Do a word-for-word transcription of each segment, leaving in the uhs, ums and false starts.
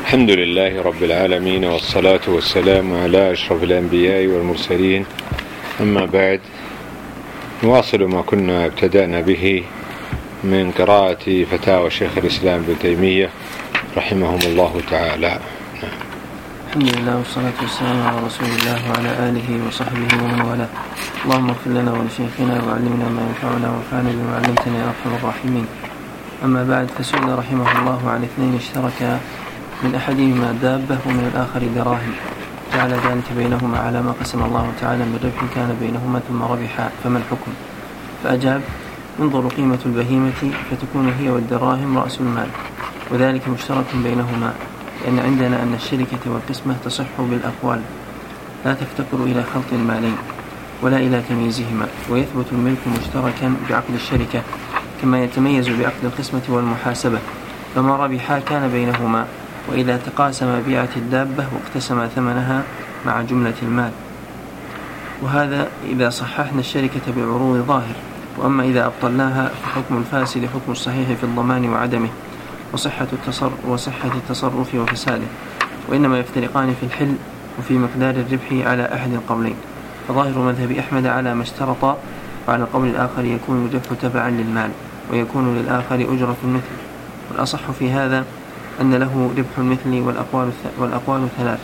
الحمد لله رب العالمين، والصلاة والسلام على أشرف الأنبياء والمرسلين. أما بعد، نواصل ما كنا ابتدأنا به من قراءة فتاوى شيخ الإسلام ابن تيمية رحمهم الله تعالى. الحمد لله والصلاة والسلام على رسول الله وعلى آله وصحبه ومن والاه. اللهم اغفر لنا ولشيخنا وعلمنا ما ينفعنا وانفعنا بما علمتنا يا أرحم الراحمين. أما بعد، فسئل رحمه الله عن اثنين اشتركا من أحدهما دابة ومن الآخر دراهم، جعل ذلك بينهما على ما قسم الله تعالى من ربح كان بينهما ثم ربحا، فما الحكم؟ فأجاب: انظر قيمة البهيمة فتكون هي والدراهم رأس المال، وذلك مشترك بينهما، لأن عندنا أن الشركة والقسمة تصح بالأقوال، لا تفتقر إلى خلط المالين ولا إلى تمييزهما، ويثبت الملك مشتركا بعقد الشركة كما يتميز بعقد القسمة والمحاسبة، فما ربحا كان بينهما، وإذا تقاسم بيعة الدابة واقتسم ثمنها مع جملة المال. وهذا إذا صححنا الشركة بعروض ظاهر، وأما إذا أبطلناها فحكم الفاسد حكم الصحيح في الضمان وعدمه وصحة التصرف, وصحة التصرف وفساده، وإنما يفترقان في الحل وفي مقدار الربح على أحد القولين، فظاهر مذهب أحمد على ما اشترط، وعلى القول الآخر يكون الربح تبعا للمال ويكون للآخر أجرة المثل، والأصح في هذا أن له ربح المثل والأقوال, والأقوال ثلاث.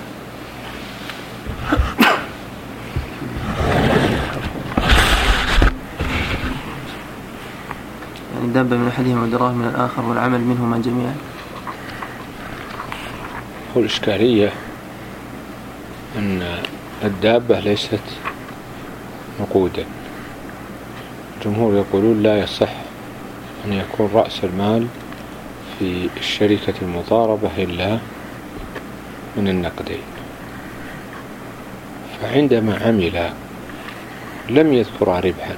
يعني الدابة من أحدهما والدراهم من الآخر، والعمل منهما جميعا. والإشكالية أن الدابة ليست نقودا. الجمهور يقولون لا يصح أن يكون رأس المال في الشركة المضاربة إلا من النقدين، فعندما عمل لم يذكر ربحا،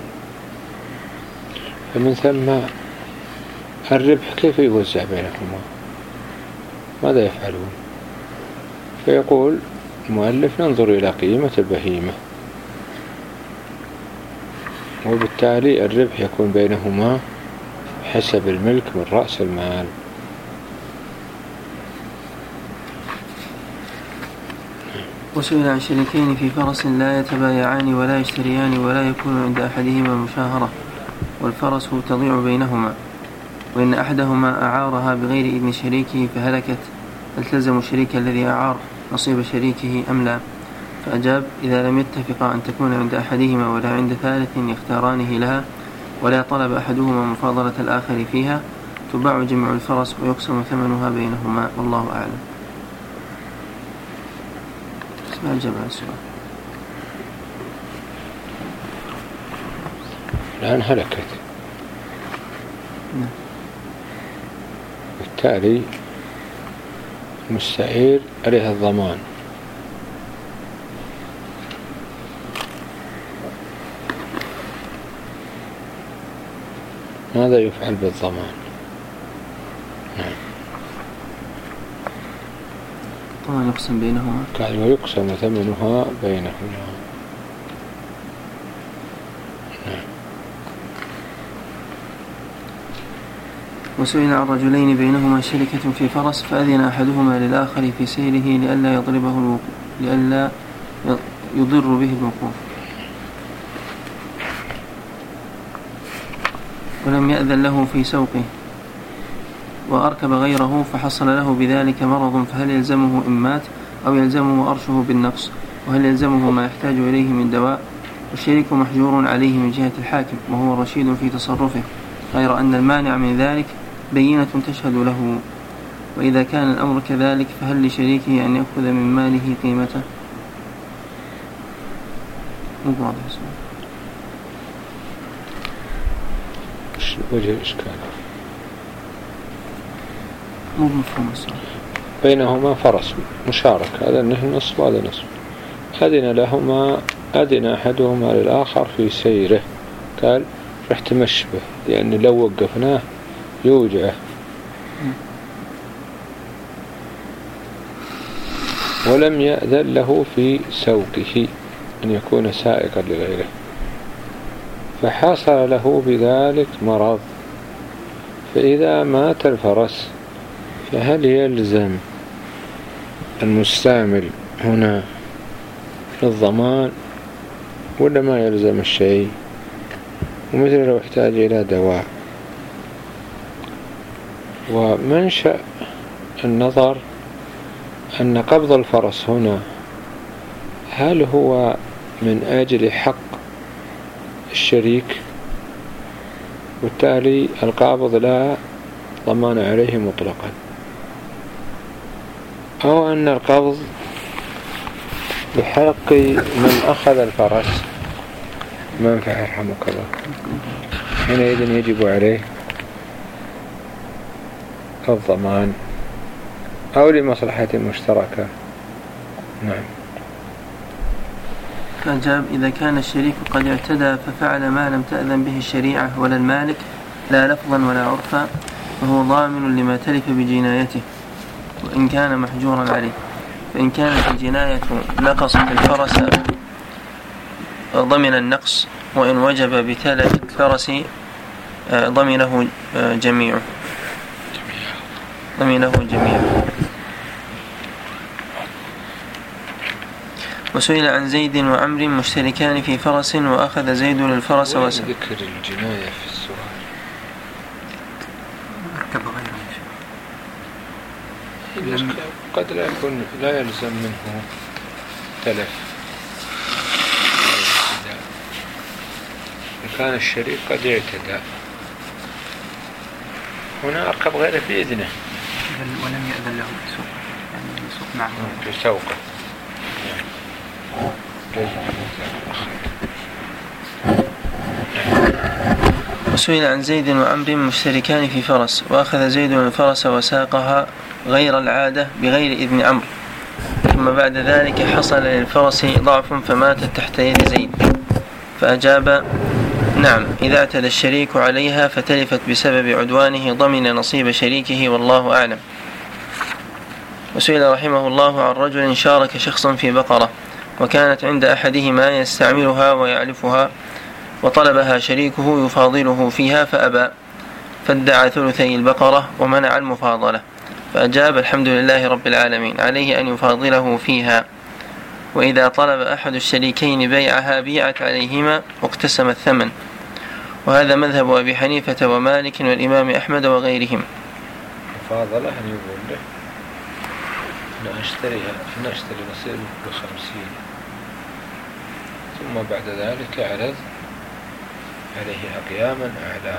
فمن ثم الربح كيف يوزع بينهما؟ ماذا يفعلون؟ فيقول المؤلف: ننظر إلى قيمة البهيمة، وبالتالي الربح يكون بينهما حسب الملك من رأس المال. وسئل عن شريكين في فرس لا يتبايعان ولا يشتريان ولا يكون عند أحدهما مشاهرة، والفرس تضيع بينهما، وإن أحدهما أعارها بغير إذن شريكه فهلكت، التزم الشريك الذي أعار نصيب شريكه أم لا؟ فأجاب: إذا لم يتفقا أن تكون عند أحدهما ولا عند ثالث يختارانه لها، ولا طلب أحدهما مفاضلة الآخر فيها، تباع جميع الفرس ويقسم ثمنها بينهما، والله أعلم. اسمع الجمع السؤال. الآن هلكت، نعم. بالتالي المستعير عليها الضمان، ماذا يفعل بالضمان؟ نعم. طبعا يقسم بينهما، قال ويقسم ثمنها بينهما. نعم. وسئل عن رجلين بينهما شركة في فرس، فأذن أحدهما للآخر في سيره لئلا يضربه الوقوف لئلا يضر به الوقوف، ولم يأذن له في سوقه، وأركب غيره فحصل له بذلك مرض، فهل يلزمه إن مات أو يلزمه أرشه بالنقص؟ وهل يلزمه ما يحتاج إليه من دواء؟ والشريك محجور عليه من جهة الحاكم، وهو رشيد في تصرفه، غير أن المانع من ذلك بينة تشهد له. وإذا كان الأمر كذلك فهل لشريكه أن يأخذ من ماله قيمته؟ مو واضح السؤال. وجه الإشكال مو مفهوم السؤال. بينهما فرس مشارك، هذا نصف وهذا نصف، أذن لهما أذن أحدهما للآخر في سيره، قال رح تمشي به لأن لو وقفناه يوجعه، ولم يأذن له في سوقه أن يكون سائقا لغيره، فحصل له بذلك مرض، فإذا مات الفرس فهل يلزم المستعمل هنا للضمان ولا ما يلزم الشيء؟ ومثل لو احتاج إلى دواء. ومنشأ النظر أن قبض الفرس هنا هل هو من أجل حق الشريك، وبالتالي القابض لا ضمان عليه مطلقا، أو أن القبض بحق من أخذ الفرس منفعة يرحمك الله، حينئذ يجب عليه الضمان أو لمصلحة مشتركة. نعم. فأجاب: إذا كان الشريك قد اعتدى ففعل ما لم تأذن به الشريعة ولا المالك لا لفظا ولا عرفا فهو ضامن لما تلف بجنايته وإن كان محجورا عليه. فإن كانت الجناية نقصت الفرس ضمن النقص، وإن وجب بتلف الفرس ضمنه جميعه ضمنه جميعه. وسئل عن زيد وعمر مشتركان في فرس وأخذ زيد الفرس وسأل. ذكر الجناية في السؤال. قد لا يكون لا يلزم منه تلف. إن كان الشريك قد اعتدى هنا أركب غيره بإذنه ولم يأذن له بسوق، يعني يسوق معه بسوقه. وسئل عن زيد وعمر مشتركان في فرس وأخذ زيد الفرس وساقها غير العادة بغير إذن عمرو، ثم بعد ذلك حصل للفرس ضعف فماتت تحت يد زيد. فأجاب: نعم، إذا اعتدى الشريك عليها فتلفت بسبب عدوانه ضمن نصيب شريكه والله أعلم. وسئل رحمه الله عن رجل شارك شخص في بقرة وكانت عند أحدهما يستعملها ويعلفها وطلبها شريكه يفاضله فيها فأبى، فادعى ثلثي البقرة ومنع المفاضلة. فأجاب: الحمد لله رب العالمين، عليه أن يفاضله فيها، وإذا طلب أحد الشريكين بيعها بيعت عليهما واقتسم الثمن. وهذا مذهب أبي حنيفة ومالك والإمام أحمد وغيرهم. مفاضلة أن يقول له أنا أشتريها أنا أشتري نصيب بخمسين، ثم بعد ذلك عرض عليه قياما أعلى.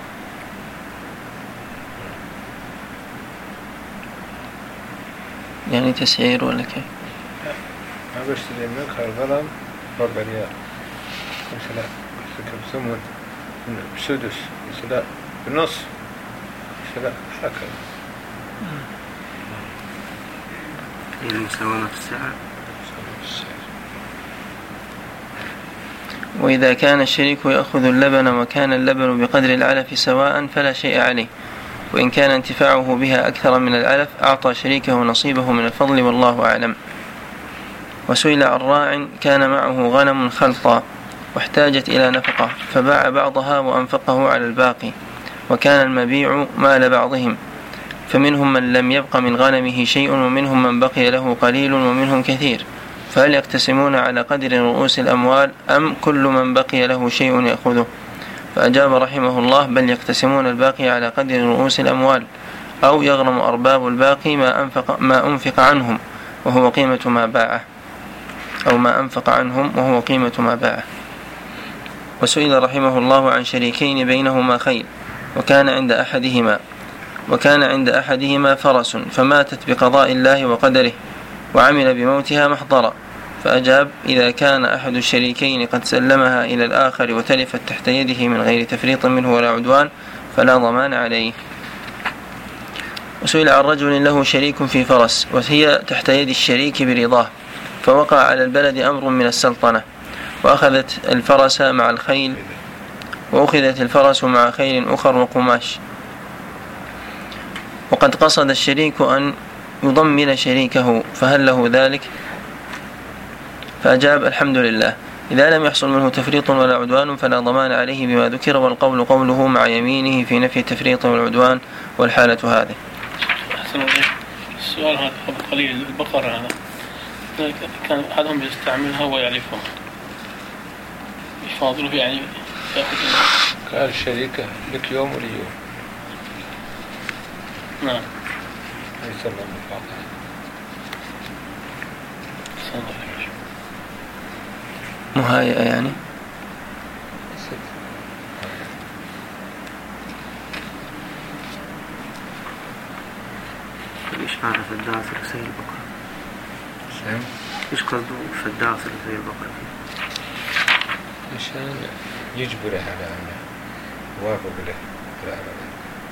يعني تسعير ولا كيف؟ ما بشتري منك الغنم ربع ريال مثلا بثمن بسدس مثلا بنص مثلا هكذا. المساومة في السعر. وإذا كان الشريك يأخذ اللبن وكان اللبن بقدر العلف سواء فلا شيء عليه، وإن كان انتفاعه بها أكثر من العلف أعطى شريكه نصيبه من الفضل والله أعلم. وسئل عن راع كان معه غنم خلطا واحتاجت إلى نفقة فباع بعضها وأنفقه على الباقي، وكان المبيع مال بعضهم، فمنهم من لم يبق من غنمه شيء ومنهم من بقي له قليل ومنهم كثير، فهل يقتسمون على قدر رؤوس الأموال أم كل من بقي له شيء يأخذه؟ فأجاب رحمه الله: بل يقتسمون الباقي على قدر رؤوس الأموال، أو يغرم أرباب الباقي ما أنفق, ما أنفق عنهم وهو قيمة ما باعه أو ما أنفق عنهم وهو قيمة ما باعه. وسئل رحمه الله عن شريكين بينهما خيل وكان عند أحدهما وكان عند أحدهما فرس فماتت بقضاء الله وقدره وعمل بموتها محضرا. فأجاب: إذا كان أحد الشريكين قد سلمها إلى الآخر وتلفت تحت يده من غير تفريط منه ولا عدوان فلا ضمان عليه. وسئل عن رجل له شريك في فرس وهي تحت يد الشريك برضاه، فوقع على البلد أمر من السلطنة وأخذت الفرس مع الخيل وأخذت الفرس مع خيل أخر وقماش، وقد قصد الشريك أن يضمن شريكه، فهل له ذلك؟ فأجاب: الحمد لله، إذا لم يحصل منه تفريط ولا عدوان فلا ضمان عليه بما ذكر، والقول قوله مع يمينه في نفي التفريط والعدوان والحالة هذه. السؤال هذا قبل قليل البقرة هذا كان أحدهم يستعملها ويعرفها يفاضله يعني يأخذ قال الشريكة لك يوم ولي يوم. نعم ليس الله مفاضلة. مهايئة يعني إيش معنى فداء ثلثي البقرة؟ سام؟ إيش قصده فداء ثلثي البقرة؟ عشان يجبره على أنه يوافق له لا أبدا.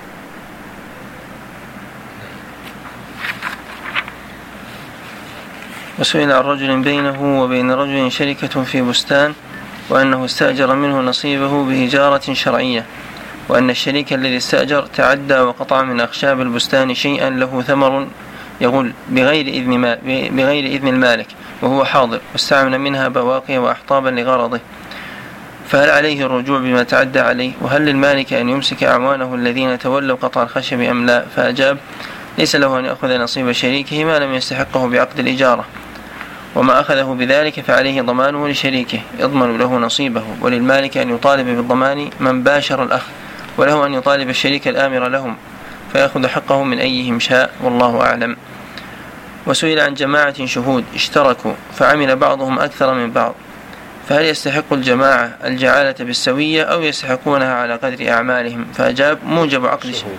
وسئل عن رجل بينه وبين رجل شركة في بستان وأنه استأجر منه نصيبه بإجارة شرعية، وأن الشريك الذي استأجر تعدى وقطع من أخشاب البستان شيئا له ثمر يقول بغير إذن, ما بغير إذن المالك وهو حاضر، واستعمل منها بواقي وأحطابا لغرضه، فهل عليه الرجوع بما تعدى عليه؟ وهل للمالك أن يمسك أعوانه الذين تولوا قطع الخشب أم لا؟ فأجاب ليس له أن يأخذ نصيب شريكه ما لم يستحقه بعقد الإجارة، وما أخذه بذلك فعليه ضمانه لشريكه يضمن له نصيبه، وللمالك أن يطالب بالضمان من باشر الأخذ، وله أن يطالب الشريك الآمر لهم فيأخذ حقه من أيهم شاء، والله أعلم. وسئل عن جماعة شهود اشتركوا فعمل بعضهم أكثر من بعض، فهل يستحق الجماعة الجعالة بالسوية أو يستحقونها على قدر أعمالهم؟ فأجاب موجب عقد شهود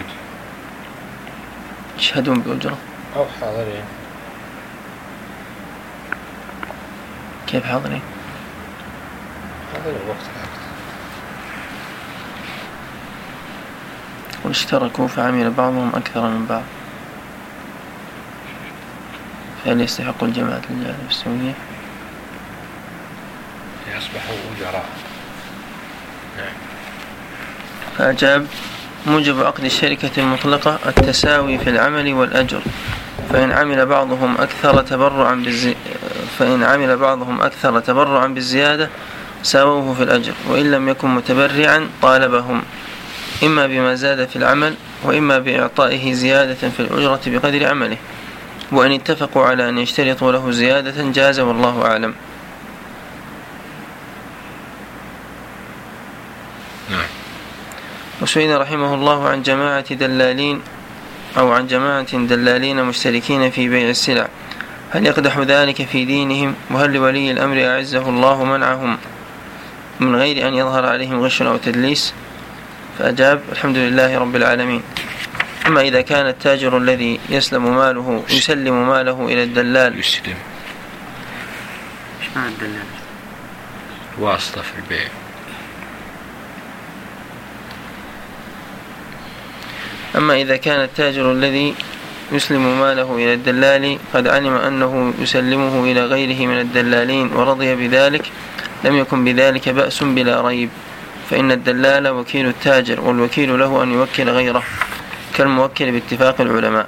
يشهدون بأجرة أو حاضرين. كيف حاضرين؟ حاضرين وقت العقد. واشتركوا فعمل بعضهم أكثر من بعض، فهل يستحق الجماعة الجعالة بالسوية؟ يصبحوا أجراء. نعم. فأجاب موجب عقد الشركة المطلقة التساوي في العمل والأجر، فإن عمل بعضهم أكثر تبرعا بالزي... فإن عمل بعضهم أكثر تبرعا بالزيادة ساووه في الأجر، وإن لم يكن متبرعا طالبهم إما بما زاد في العمل وإما بإعطائه زيادة في الأجرة بقدر عمله، وإن اتفقوا على أن يشترطوا له زيادة جاز، والله أعلم. وسئل رحمه الله عن جماعة دلالين أو عن جماعة دلالين مشتركين في بيع السلع، هل يقدح ذلك في دينهم؟ وهل لولي الأمر أعزه الله منعهم من غير أن يظهر عليهم غش أو تدليس؟ فأجاب الحمد لله رب العالمين. أما إذا كان التاجر الذي يسلم ماله يسلم ماله إلى الدلال يسلم إيش معنى الدلال؟ واسطة في البيع. أما إذا كان التاجر الذي يسلم ماله إلى الدلال قد علم أنه يسلمه إلى غيره من الدلالين ورضي بذلك لم يكن بذلك بأس بلا ريب، فإن الدلال وكيل التاجر، والوكيل له أن يوكل غيره كالموكل باتفاق العلماء.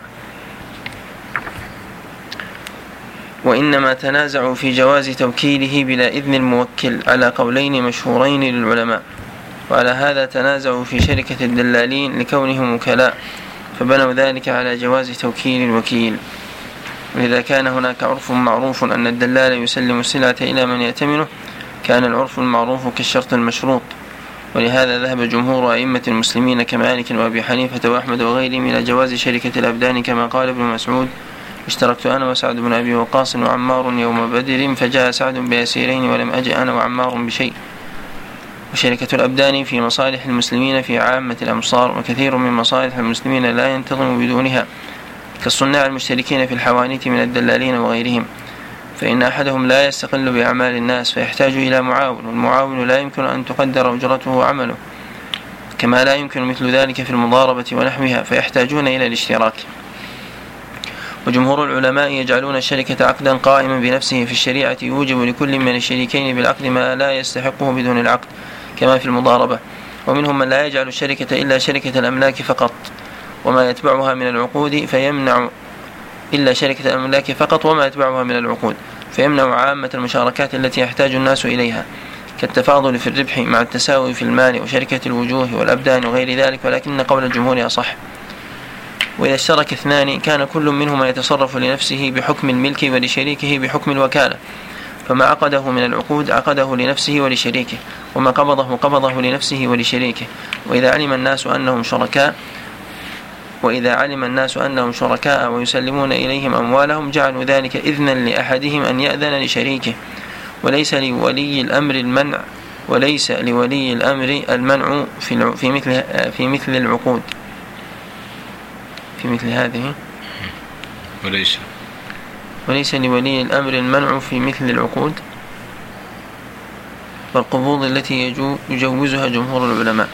وإنما تنازعوا في جواز توكيله بلا إذن الموكل على قولين مشهورين للعلماء، وعلى هذا تنازعوا في شركة الدلالين لكونهم وكلاء، فبنوا ذلك على جواز توكيل الوكيل. وإذا كان هناك عرف معروف أن الدلال يسلم السلعة إلى من يأتمنه كان العرف المعروف كالشرط المشروط، ولهذا ذهب جمهور أئمة المسلمين كمالك وأبي حنيفة وأحمد وغيرهم إلى جواز شركة الأبدان، كما قال ابن مسعود اشتركت أنا وسعد بن أبي وقاص وعمار يوم بدر فجاء سعد بأسيرين ولم أجئ أنا وعمار بشيء. وشركة الأبدان في مصالح المسلمين في عامة الأمصار، وكثير من مصالح المسلمين لا ينتظم بدونها كالصناع المشتركين في الحوانيت من الدلالين وغيرهم، فإن أحدهم لا يستقل بأعمال الناس فيحتاج إلى معاون، والمعاون لا يمكن أن تقدر أجرته وعمله، كما لا يمكن مثل ذلك في المضاربة ونحوها فيحتاجون إلى الاشتراك. وجمهور العلماء يجعلون الشركة عقدا قائما بنفسه في الشريعة يوجب لكل من الشريكين بالعقد ما لا يستحقه بدون العقد كما في المضاربة، ومنهم من لا يجعل الشركة إلا شركة الأملاك فقط وما يتبعها من العقود فيمنع إلا شركة الأملاك فقط وما يتبعها من العقود فيمنع عامة المشاركات التي يحتاج الناس إليها كالتفاضل في الربح مع التساوي في المال وشركة الوجوه والأبدان وغير ذلك، ولكن قول الجمهور أصح. وإذا اشترك اثنان كان كل منهما يتصرف لنفسه بحكم الملك ولشريكه بحكم الوكالة، فما عقده من العقود عقده لنفسه ولشريكه، وما قبضه قبضه لنفسه ولشريكه. وإذا علم الناس أنهم شركاء وإذا علم الناس أنهم شركاء ويسلمون إليهم أموالهم جعلوا ذلك إذنا لأحدهم أن يأذن لشريكه، وليس لولي الأمر المنع وليس لولي الأمر المنع في في مثل في مثل العقود في مثل هذه وليس وليس لولي الأمر المنع في مثل العقود والقبوض التي يجوزها جمهور العلماء.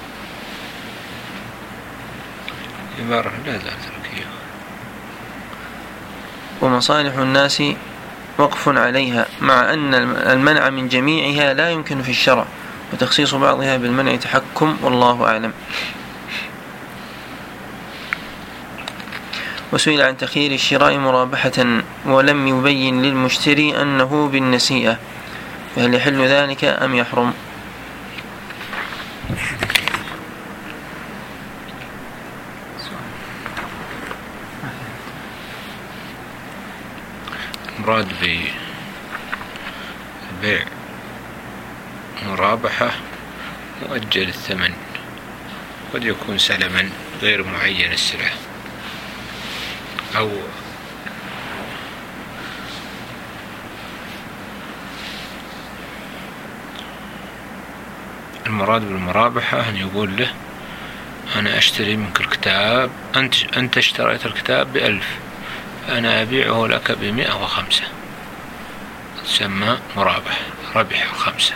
عبارة لا زالت تركية. ومصالح الناس وقف عليها، مع أن المنع من جميعها لا يمكن في الشرع، وتخصيص بعضها بالمنع تحكم، والله أعلم. وسئل عن تخيير الشراء مرابحة ولم يبين للمشتري أنه بالنسيئة، فهل يحل ذلك أم يحرم؟ مراد ببيع مرابحة مؤجل الثمن، قد يكون سلما غير معين السلعة، أو المراد بالمرابحة أن يقول له أنا أشتري منك الكتاب، أنت أنت اشتريت الكتاب بألف، أنا أبيعه لك بمئة وخمسة، تسمى مرابح، ربح خمسة.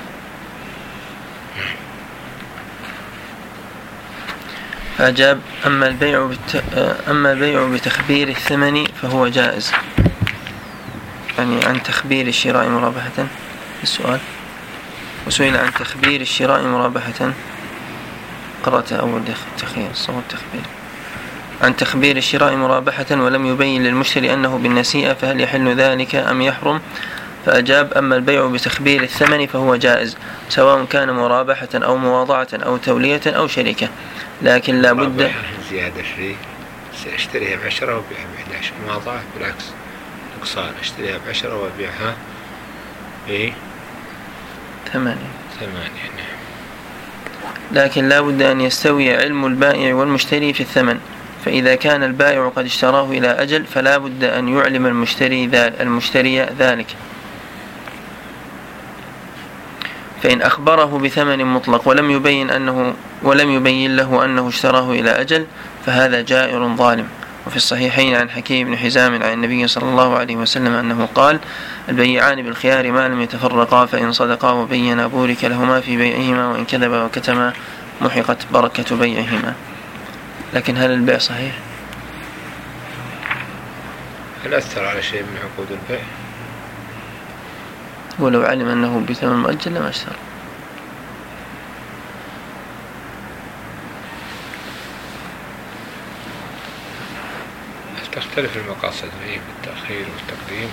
فأجاب: أما البيع بت... أما البيع بتخبير الثمن فهو جائز. يعني عن تخبير الشراء مرابحة السؤال. وسئل عن تخبير الشراء مرابحة، قرأت أول تخير صوت تخبير عن تخبير الشراء مرابحة ولم يبين للمشتري أنه بالنسيئة، فهل يحل ذلك أم يحرم؟ فأجاب: أما البيع بتخبير الثمن فهو جائز، سواء كان مرابحة أو مواضعة أو تولية أو شركة، لكن لا بد زيادة شيء، سأشتريها بعشرة وبيعها بإحدى عشر. مواضعة بالعكس نقصان، أشتريها بعشرة وبيعها إيه ثمانية ثمانية نعم. لكن لا بد أن يستوي علم البائع والمشتري في الثمن، فإذا كان البائع قد اشتراه إلى أجل فلا بد أن يعلم المشتري المشتري ذلك، فإن أخبره بثمن مطلق ولم يبين أنه ولم يبين له أنه اشتراه إلى أجل فهذا جائر ظالم. وفي الصحيحين عن حكيم بن حزام عن النبي صلى الله عليه وسلم أنه قال: البيعان بالخيار ما لم يتفرقا، فإن صدقا وبينا بورك لهما في بيعهما، وإن كذبا وكتما محقت بركة بيعهما. لكن هل البيع صحيح؟ هل أثر على شيء من عقود البيع؟ ولو علم أنه بثمن مؤجل لما اشترى. تختلف المقاصد فيه بالتأخير والتقديم،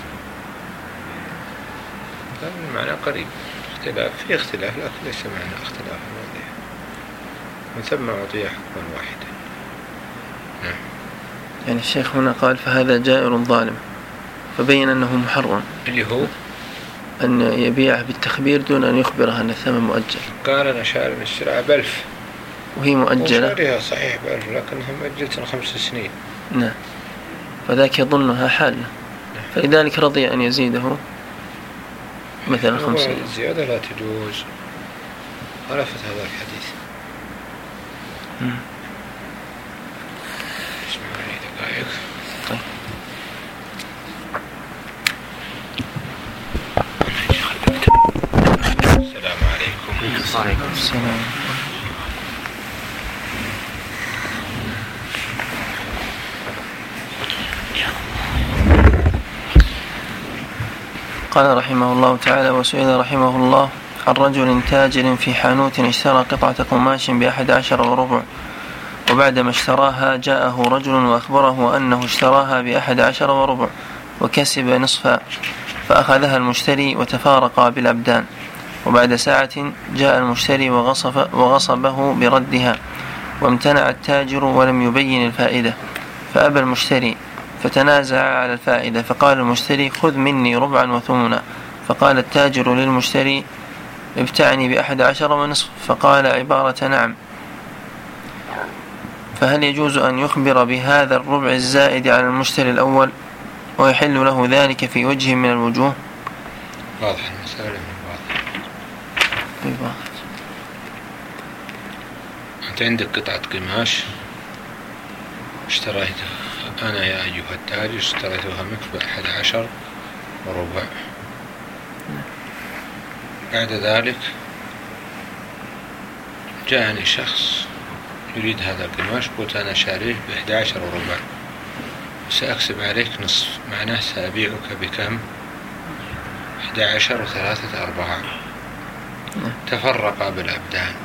المعنى قريب، اختلاف في اختلاف لكن ليس معنى اختلاف واضح، من ثم أعطي حكما واحدا. نعم. يعني الشيخ هنا قال فهذا جائر ظالم، فبين أنه محرم اللي هو أن يبيعه بالتخبير دون أن يخبره أن الثمن مؤجل. قال أنا شاري السلعة بألف وهي مؤجلة، وشاريها صحيح بألف لكنها مؤجلة خمس سنين. نعم. فذاك يظنها حالة، فلذلك رضي أن يزيده مثلا خمسين. الزيادة لا تجوز، خالفت هذا الحديث. مم. اسمعني دقائق. طيب. السلام عليكم. وعليكم السلام. قال رحمه الله تعالى: وسئل رحمه الله عن رجل تاجر في حانوت اشترى قطعة قماش بأحد عشر وربع، وبعدما اشتراها جاءه رجل وأخبره أنه اشتراها بأحد عشر وربع وكسب نصفا، فأخذها المشتري وتفارقا بالأبدان، وبعد ساعة جاء المشتري وغصب وغصبه بردها، وامتنع التاجر ولم يبين الفائدة، فأبى المشتري فتنازع على الفائدة، فقال المشتري خذ مني ربعا وثمنا، فقال التاجر للمشتري ابتعني بأحد عشر ونصف، فقال عبارة نعم، فهل يجوز أن يخبر بهذا الربع الزائد على المشتري الأول ويحل له ذلك في وجه من الوجوه؟ واضح المسألة من واضح. طيب واضح. أنت عندك قطعة قماش اشتريتها أنا يا أيها التاجر، اشتريتها منك بأحد عشر وربع. بعد ذلك جاءني شخص يريد هذا القماش، قلت أنا شاريه بأحد عشر وربع، سأكسب عليك نصف، معناه سأبيعك بكم؟ أحد عشر وثلاثة أرباع. تفرقا بالأبدان،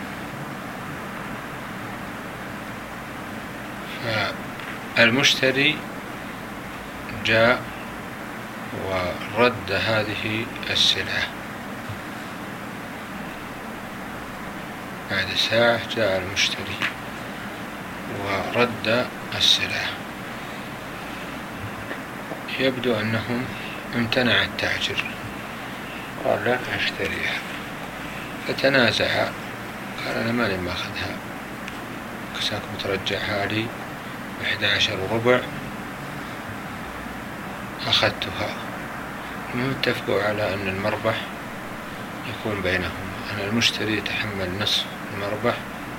فالمشتري جاء ورد هذه السلعة. بعد ساعة جاء المشتري ورد السلعة، يبدو أنه امتنع التاجر، قال لا أشتريها، فتنازع، قال أنا ماني ماخذها، كساك مترجعها لي بأحد عشر وربع، أخذتها. المهم اتفقوا على أن المربح يكون بينهم، أن المشتري يتحمل نصف المربح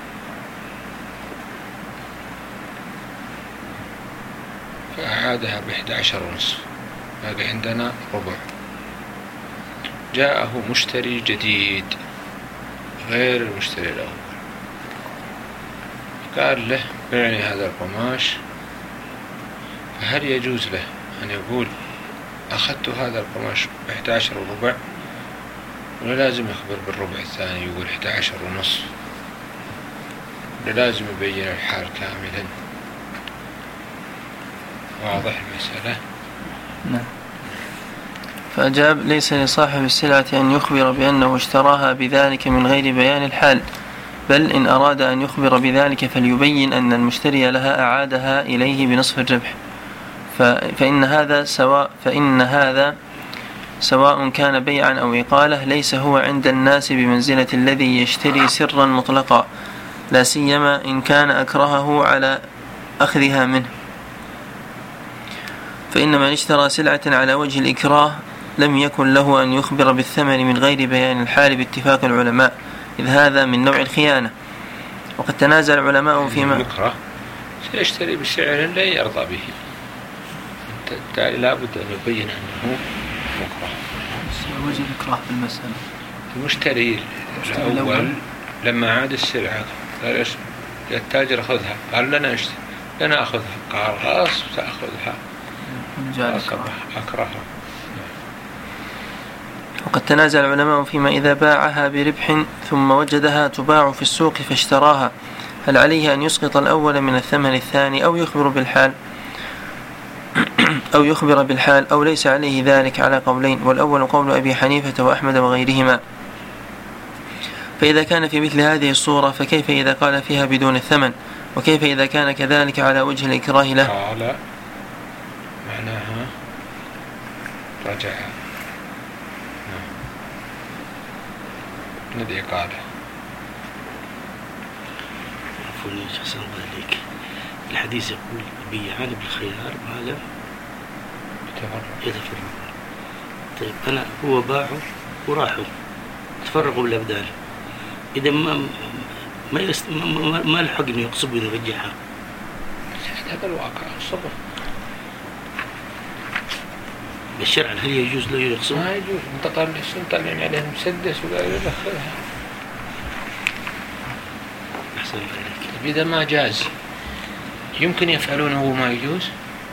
فأعادها بأحد عشر ونصف، باقي عندنا ربع. جاءه مشتري جديد غير المشتري الأول، قال له بعني هذا القماش، فهل يجوز له أن يقول أخذت هذا القماش بأحد عشر وربع، ولا لازم يخبر بالربع الثاني يقول أحد عشر ونصف، ولا لازم يبين الحال كاملا؟ واضح المسألة؟ نعم. فأجاب ليس لصاحب السلعة أن يخبر بأنه اشتراها بذلك من غير بيان الحال، بل إن أراد أن يخبر بذلك فليبين أن المشتري لها أعادها إليه بنصف الربح، فإن هذا سواء فإن هذا سواء كان بيعا أو إقالة، ليس هو عند الناس بمنزلة الذي يشتري سرا مطلقا، لا سيما إن كان أكرهه على أخذها منه. فإن من اشترى سلعة على وجه الإكراه لم يكن له أن يخبر بالثمن من غير بيان الحال باتفاق العلماء، إذ هذا من نوع الخيانة. وقد تنازع العلماء فيما مكره سيشتري بسعر لا يرضى به، لا بد أن يبين أنه مكره. وجه الإكراه في المسألة، المشتري الأول لما عاد السلعة قال التاجر أخذها، قال لنا اشتري، لنا أخذها، قال خلاص سأخذها، أكرهها. وقد تنازع العلماء فيما إذا باعها بربح ثم وجدها تباع في السوق فاشتراها، هل عليه أن يسقط الأول من الثمن الثاني أو يخبر بالحال أو يخبر بالحال أو ليس عليه ذلك، على قولين، والأول قول أبي حنيفة وأحمد وغيرهما. فإذا كان في مثل هذه الصورة فكيف إذا قال فيها بدون الثمن، وكيف إذا كان كذلك على وجه الإكراه له؟ قال معناها رجع الذي قال عفوا يا شيخ الله عليك، الحديث يقول بيعان بالخيار وهذا يتفرق. طيب أنا هو باعه وراحوا تفرقوا بالأبدال، إذا ما ما يست... ما, ما الحق إنه يقصب ويرجعها؟ هذا الواقع الصبر بالشرع هل يجوز له يقصب؟ ما يجوز، انتقل للسلطان عليه مسدس وقال له دخلها. أحسن عليك. إذا ما جاز يمكن يفعلونه وما يجوز؟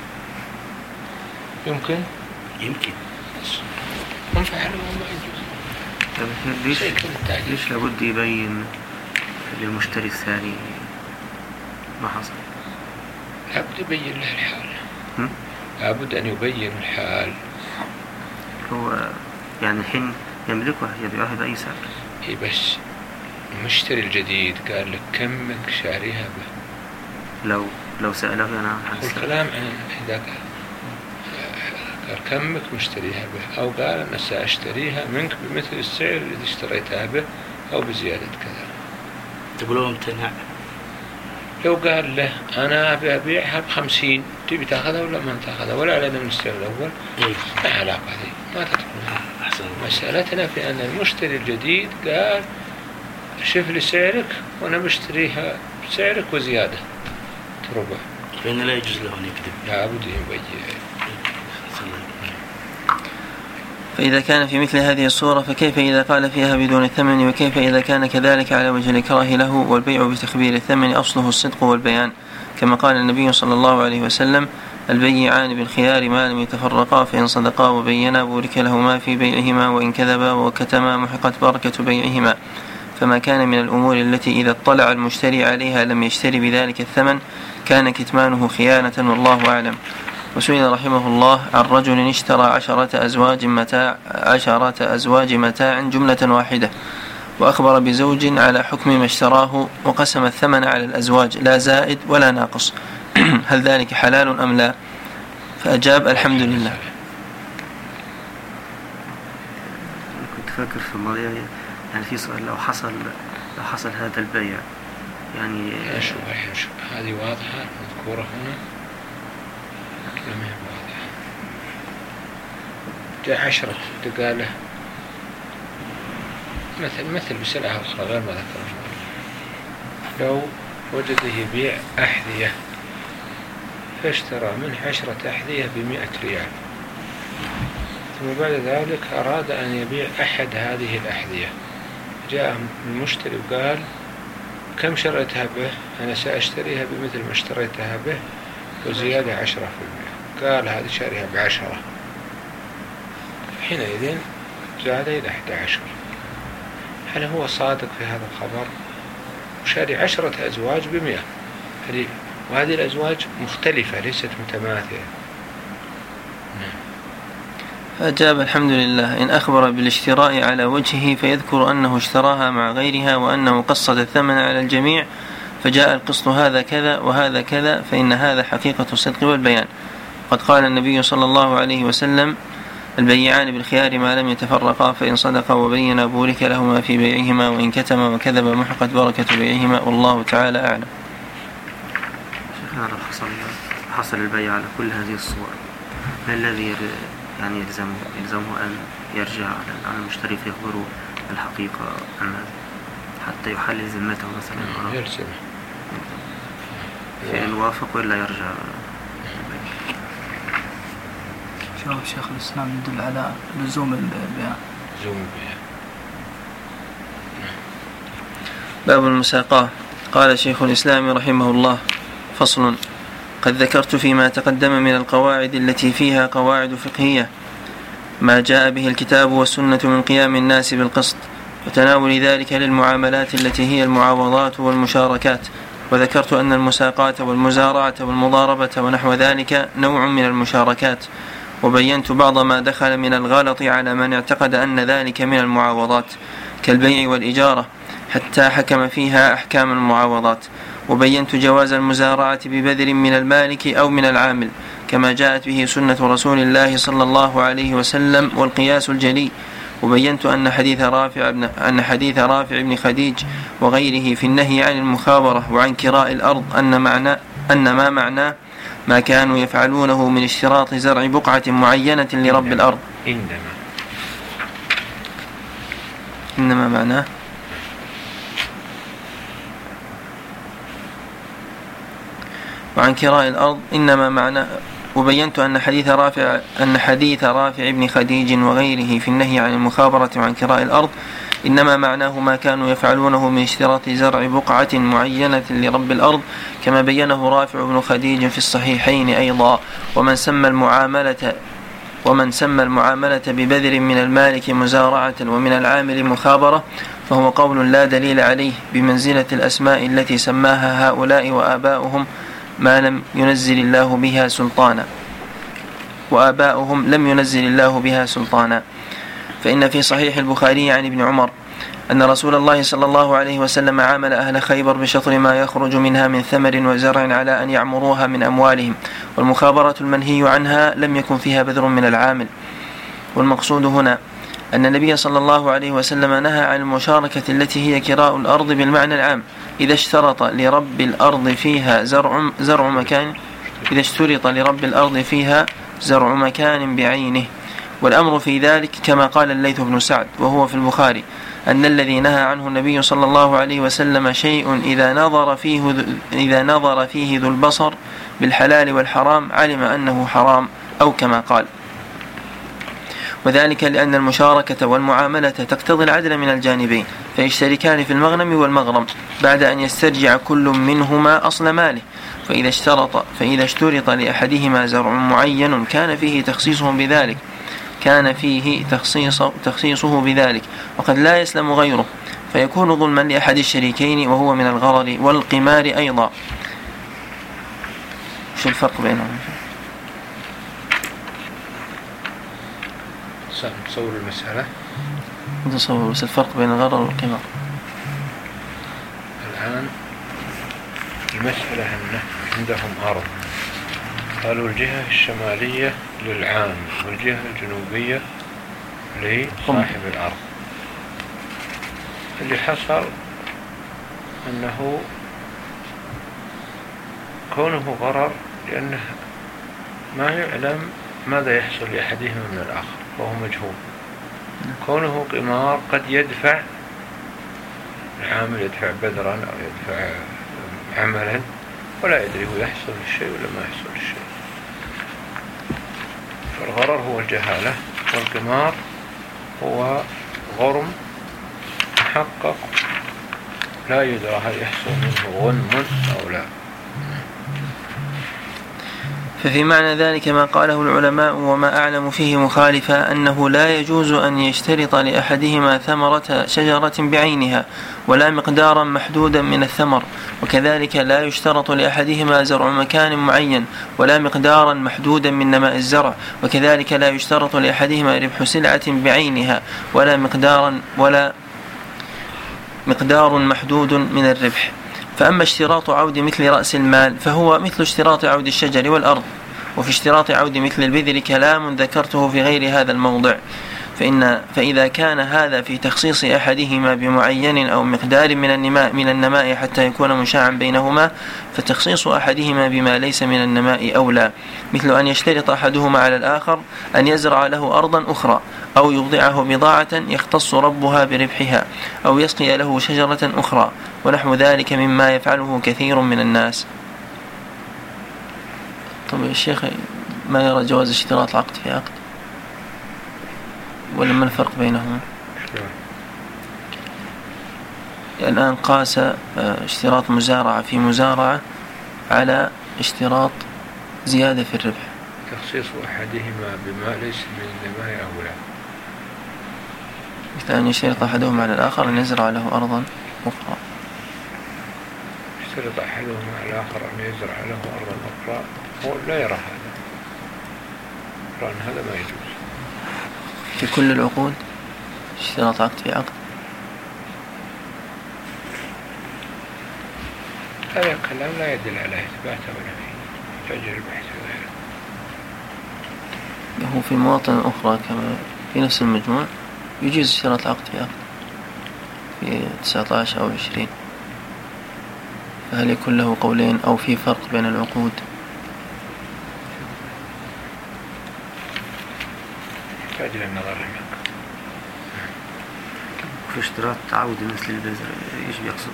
يمكن يمكن هم فعلوا وما يجوز. ليش ليش لابد يبين للمشتري الثاني ما حصل؟ لابد يبين له الحال، لابد أن يبين الحال. هو يعني الحين يملكها يبيعها بأي سعر؟ إيه بس المشتري الجديد قال لك كمك شاريها به، لو لو سأله أنا عن الكلام عن إذا قال كمك مشتريها به، أو قال أنا سأشتريها منك بمثل السعر الذي اشتريتها به أو بزيادة كذا، تقولون امتنع. لو قال له أنا أبي أبيعها بخمسين، تبي تأخذها ولا ما تأخذها ولا علينا من السعر الأول، ما علاقة هذه، ما تدخل. مسألتنا في أن المشتري الجديد قال شوف لي سعرك وأنا بشتريها بسعرك وزيادة تربح، فإن لا يجوز له أن يكذب، لا بد يبين. فإذا كان في مثل هذه الصورة فكيف إذا قال فيها بدون الثمن، وكيف إذا كان كذلك على وجه الإكراه له، والبيع بتخبير الثمن أصله الصدق والبيان، كما قال النبي صلى الله عليه وسلم: البيعان بالخيار ما لم يتفرقا، فإن صدقا وبينا بورك لهما في بيعهما، وإن كذبا وكتما محقت بركة بيعهما. فما كان من الأمور التي إذا اطلع المشتري عليها لم يشتري بذلك الثمن كان كتمانه خيانة، والله أعلم. وسئل رحمه الله عن رجل اشترى عشرة أزواج متاع عشرة أزواج متاع جملة واحدة، وأخبر بزوج على حكم ما اشتراه، وقسم الثمن على الأزواج لا زائد ولا ناقص، هل ذلك حلال أم لا؟ فأجاب: الحمد لله. كنت فاكر في الماضي يعني في سؤال، لو حصل لو حصل هذا البيع يعني شو شو هذه واضحة مذكورة هنا؟ ما هي واضحة. جاء عشرة دقالة مثل مثل بسلعة أخرى غير ما ذكرنا، لو وجده يبيع أحذية فاشترى منه عشرة أحذية بمئة ريال، ثم بعد ذلك أراد أن يبيع أحد هذه الأحذية، جاء المشتري وقال: كم شريتها به؟ أنا سأشتريها بمثل ما اشتريتها به وزيادة عشرة في المئة. قال: هذه شاريها بعشرة، حينئذ زاد إلى أحد عشر. هل هو صادق في هذا الخبر؟ وشاري عشرة أزواج بمئة، وهذه الأزواج مختلفة ليست متماثلة. فأجاب: الحمد لله. إن أخبر بالاشتراء على وجهه فيذكر أنه اشتراها مع غيرها وأنه قصد الثمن على الجميع، فجاء القسط هذا كذا وهذا كذا، فإن هذا حقيقة الصدق والبيان. قد قال النبي صلى الله عليه وسلم: البيعان بالخيار ما لم يتفرقا، فإن صدقا وبينا بورك لهما في بيعهما، وإن كتما وكذب محقت بركة بيعهما، والله تعالى أعلم. شيخنا، لو حصل حصل البيع على كل هذه الصور، ما الذي يعني يلزمه يلزمه أن يرجع على المشتري فيخبره الحقيقة عن حتى يحلل ذمته مثلا؟ يلزمه فإن وافق ولا يرجع؟ شوف شيخ الإسلام يدل على لزوم البيع. لزوم البيع. باب المساقاة. قال شيخ الإسلام رحمه الله: فصل. قد ذكرت فيما تقدم من القواعد التي فيها قواعد فقهية ما جاء به الكتاب والسنة من قيام الناس بالقسط، وتناول ذلك للمعاملات التي هي المعاوضات والمشاركات. وذكرت أن المساقاة والمزارعة والمضاربة ونحو ذلك نوع من المشاركات، وبينت بعض ما دخل من الغلط على من اعتقد أن ذلك من المعاوضات كالبيع والإجارة، حتى حكم فيها أحكام المعاوضات. وبينت جواز المزارعة ببذر من المالك أو من العامل كما جاءت به سنة رسول الله صلى الله عليه وسلم، والقياس الجلي. وبينت أن حديث رافع بن أن حديث رافع بن خديج وغيره في النهي عن المخابرة وعن كراء الأرض أن معنى أن ما معناه ما كانوا يفعلونه من اشتراط زرع بقعة معينة لرب الأرض. إنما إنما معناه وعن كراء الأرض إنما معنى. وبينت أن حديث رافع أن حديث رافع بن خديج وغيره في النهي عن المخابرة وعن كراء الأرض إنما معناه ما كانوا يفعلونه من اشتراط زرع بقعة معينة لرب الأرض، كما بينه رافع بن خديج في الصحيحين أيضا. ومن سمى المعاملة ومن سمى المعاملة ببذر من المالك مزارعة ومن العامل مخابرة فهو قول لا دليل عليه، بمنزلة الأسماء التي سماها هؤلاء وآباؤهم ما لم ينزل الله بها سلطانا وآباؤهم لم ينزل الله بها سلطانا. فإن في صحيح البخاري عن ابن عمر أن رسول الله صلى الله عليه وسلم عامل أهل خيبر بشطر ما يخرج منها من ثمر وزرع على أن يعمروها من أموالهم، والمخابرة المنهي عنها لم يكن فيها بذر من العامل. والمقصود هنا أن النبي صلى الله عليه وسلم نهى عن المشاركة التي هي كراء الأرض بالمعنى العام إذا اشترط لرب الأرض فيها زرع, زرع مكان إذا اشترط لرب الأرض فيها زرع مكان بعينه. والأمر في ذلك كما قال الليث بن سعد وهو في البخاري أن الذي نهى عنه النبي صلى الله عليه وسلم شيء إذا نظر فيه إذا نظر فيه ذو البصر بالحلال والحرام علم أنه حرام، أو كما قال. وذلك لأن المشاركة والمعاملة تقتضي العدل من الجانبين، فيشتركان في المغنم والمغرم بعد أن يسترجع كل منهما أصل ماله. فإذا اشترط فإذا اشترط لأحدهما زرع معين كان فيه تخصيصه بذلك كان فيه تخصيص تخصيصه بذلك وقد لا يسلم غيره، فيكون ظلما لأحد الشريكين وهو من الغرر والقمار أيضا. شو الفرق بينهم؟ تصور المسألة نتصور بس الفرق بين الغرر والقمار. الآن المسألة أنه عندهم أرض، قالوا الجهة الشمالية للعام والجهة الجنوبية لصاحب الأرض. اللي حصل أنه كونه غرر لأنه ما يعلم ماذا يحصل لأحدهما من الآخر وهو مجهول. كونه قمار قد يدفع العامل يدفع بذرا أو يدفع عملا ولا يدري هو يحصل الشيء ولا ما يحصل الشيء. فالغرر هو الجهالة، والقمار هو غرم محقق لا يدرى هل يحصل منه غنم أو لا. ففي معنى ذلك ما قاله العلماء وما أعلم فيه مخالفا أنه لا يجوز أن يشترط لأحدهما ثمرة شجرة بعينها ولا مقدارا محدودا من الثمر، وكذلك لا يشترط لأحدهما زرع مكان معين ولا مقدارا محدودا من نماء الزرع، وكذلك لا يشترط لأحدهما ربح سلعة بعينها ولا مقدارا ولا مقدار محدود من الربح. فأما اشتراط عود مثل رأس المال فهو مثل اشتراط عود الشجر والأرض. وفي اشتراط عود مثل البذر كلام ذكرته في غير هذا الموضع، فإن فإذا كان هذا في تخصيص أحدهما بمعين أو مقدار من النماء من النماء حتى يكون مشاعا بينهما، فتخصيص أحدهما بما ليس من النماء أولى، مثل أن يشترط أحدهما على الآخر أن يزرع له أرضا أخرى أو يوضعه بضاعة يختص ربها بربحها أو يسقي له شجرة أخرى ونحو ذلك مما يفعله كثير من الناس. طب الشيخ ما يرى جواز اشتراط عقد في عقد ولا ما الفرق بينهما؟ الآن قاس اشتراط مزارعة في مزارعة على اشتراط زيادة في الربح، تخصيص أحدهما بما ليس من النماء أولى، مثل أن يشترط أحدهما على الآخر أن يزرع له أرضا أخرى. يشترط أحدهما على الآخر أن يزرع له أرضا أخرى، هو لا يرى هذا، يرى أن هذا ما يجوز في كل العقود اشتراط عقد في عقد. هذا الكلام لا يدل على إثباته ولا فيه يحتاج البحث وغيره. هو في مواطن أخرى كما في نفس المجموع يجوز اشتراط عقد في عقد في تسعة عشر أو عشرين، فهل يكون له قولين أو في فرق بين العقود؟ يحتاج إلى النظر هناك. في اشتراط تعود مثل البذر ايش بيقصد؟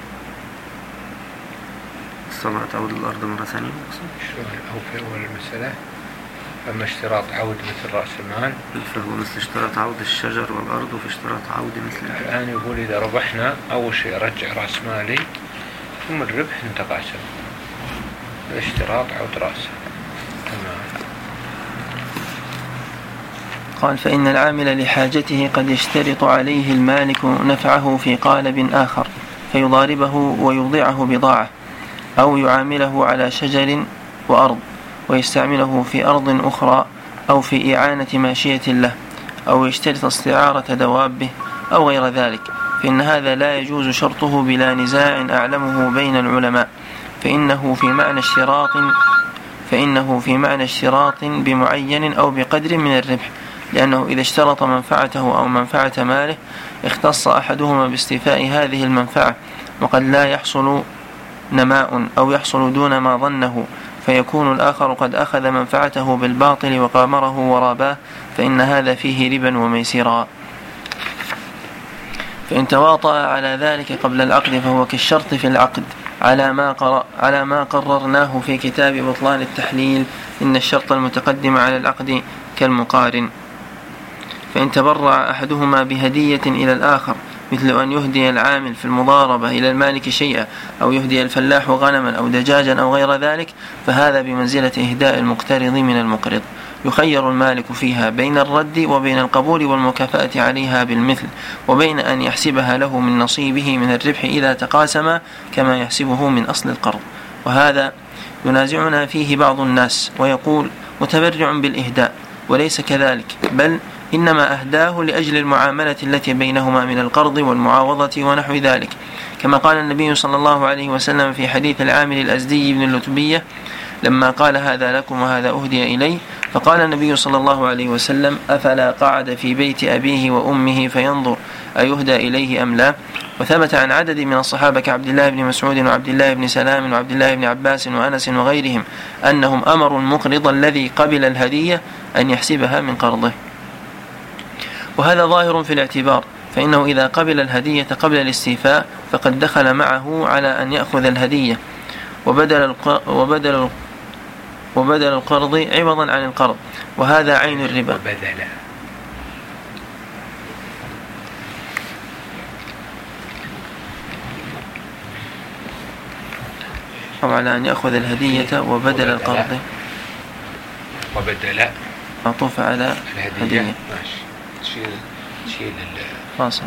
الثمرة تعود الأرض مرة ثانية شو أو في أول المسألة. أما اشتراط عود مثل رأس المال فهو مثل اشتراط عود الشجر والأرض، وفي اشتراط عود مثل الآن يقول إذا ربحنا أول شيء أرجع رأس مالي ثم الربح نتقاسم. الاشتراط عود رأسه. تمام. قال فإن العامل لحاجته قد يشترط عليه المالك نفعه في قالب آخر فيضاربه ويوضعه بضاعة، أو يعامله على شجر وأرض ويستعمله في أرض أخرى، أو في إعانة ماشية له، أو يشترط استعارة دوابه أو غير ذلك، فإن هذا لا يجوز شرطه بلا نزاع أعلمه بين العلماء، فإنه في معنى اشتراط فإنه في معنى اشتراط بمعين أو بقدر من الربح، لأنه إذا اشترط منفعته أو منفعة ماله اختص أحدهما باستيفاء هذه المنفعة، وقد لا يحصل نماء أو يحصل دون ما ظنه، فيكون الآخر قد أخذ منفعته بالباطل وقامره وراباه، فإن هذا فيه ربا وميسرا. فإن تواطأ على ذلك قبل العقد فهو كالشرط في العقد على ما, قرأ على ما قررناه في كتاب بطلان التحليل، إن الشرط المتقدم على العقد كالمقارن. فإن تبرع أحدهما بهدية إلى الآخر، مثل أن يهدي العامل في المضاربة إلى المالك شيئا، أو يهدي الفلاح غنما أو دجاجا أو غير ذلك، فهذا بمنزلة إهداء المقترض من المقرض، يخير المالك فيها بين الرد وبين القبول والمكافأة عليها بالمثل، وبين أن يحسبها له من نصيبه من الربح إذا تقاسم كما يحسبه من أصل القرض. وهذا ينازعنا فيه بعض الناس ويقول متبرع بالإهداء، وليس كذلك، بل إنما أهداه لأجل المعاملة التي بينهما من القرض والمعاوضة ونحو ذلك، كما قال النبي صلى الله عليه وسلم في حديث العامل الأزدي بن اللتبية لما قال هذا لكم وهذا أهدي إليه، فقال النبي صلى الله عليه وسلم أفلا قعد في بيت أبيه وأمه فينظر أيهدى إليه أم لا؟ وثبت عن عدد من الصحابة كعبد الله بن مسعود وعبد الله بن سلام وعبد الله بن عباس وأنس وغيرهم أنهم أمروا المقرض الذي قبل الهدية أن يحسبها من قرضه. وهذا ظاهر في الاعتبار، فإنه إذا قبل الهدية قبل الاستيفاء فقد دخل معه على أن يأخذ الهدية وبدل وبدل وبدل القرض عوضا عن القرض، وهذا عين الربا. أو على أن يأخذ الهدية وبدل القرض وبدل معطوف على الهدية. ماشي. تشيل تشيل فاصل.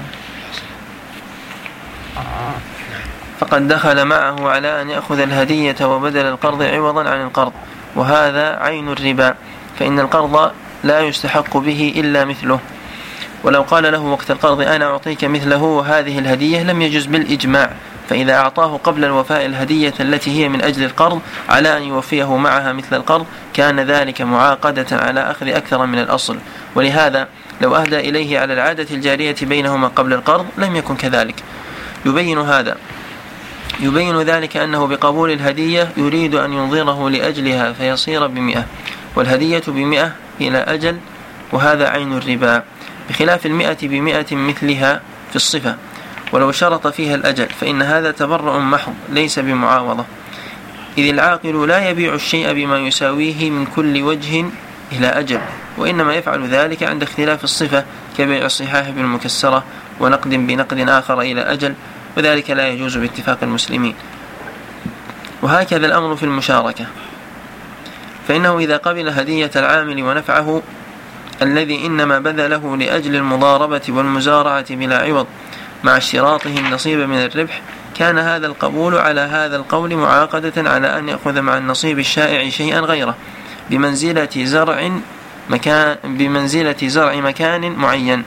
فقد دخل معه على أن يأخذ الهدية وبدل القرض عوضا عن القرض، وهذا عين الربا، فإن القرض لا يستحق به إلا مثله. ولو قال له وقت القرض أنا أعطيك مثله وهذه الهدية لم يجز بالإجماع، فإذا أعطاه قبل الوفاء الهدية التي هي من أجل القرض على أن يوفيه معها مثل القرض كان ذلك معاقدة على أخذ أكثر من الأصل. ولهذا لو أهدى إليه على العادة الجارية بينهما قبل القرض لم يكن كذلك. يبين هذا يبين ذلك أنه بقبول الهدية يريد أن ينظره لأجلها فيصير بمئة، والهدية بمئة إلى أجل، وهذا عين الربا، بخلاف المئة بمئة مثلها في الصفة. ولو شرط فيها الأجل فإن هذا تبرع محض ليس بمعاوضة، إذ العاقل لا يبيع الشيء بما يساويه من كل وجه إلى أجل، وإنما يفعل ذلك عند اختلاف الصفة كبيع الصحاح بالمكسرة ونقد بنقد آخر إلى أجل، وذلك لا يجوز باتفاق المسلمين. وهكذا الأمر في المشاركة، فإنه إذا قبل هدية العامل ونفعه الذي إنما بذله لأجل المضاربة والمزارعة بلا عوض مع اشتراطه النصيب من الربح، كان هذا القبول على هذا القول معاقدة على أن يأخذ مع النصيب الشائع شيئا غيره بمنزلة زرع مكان بمنزلة زرع مكان معين،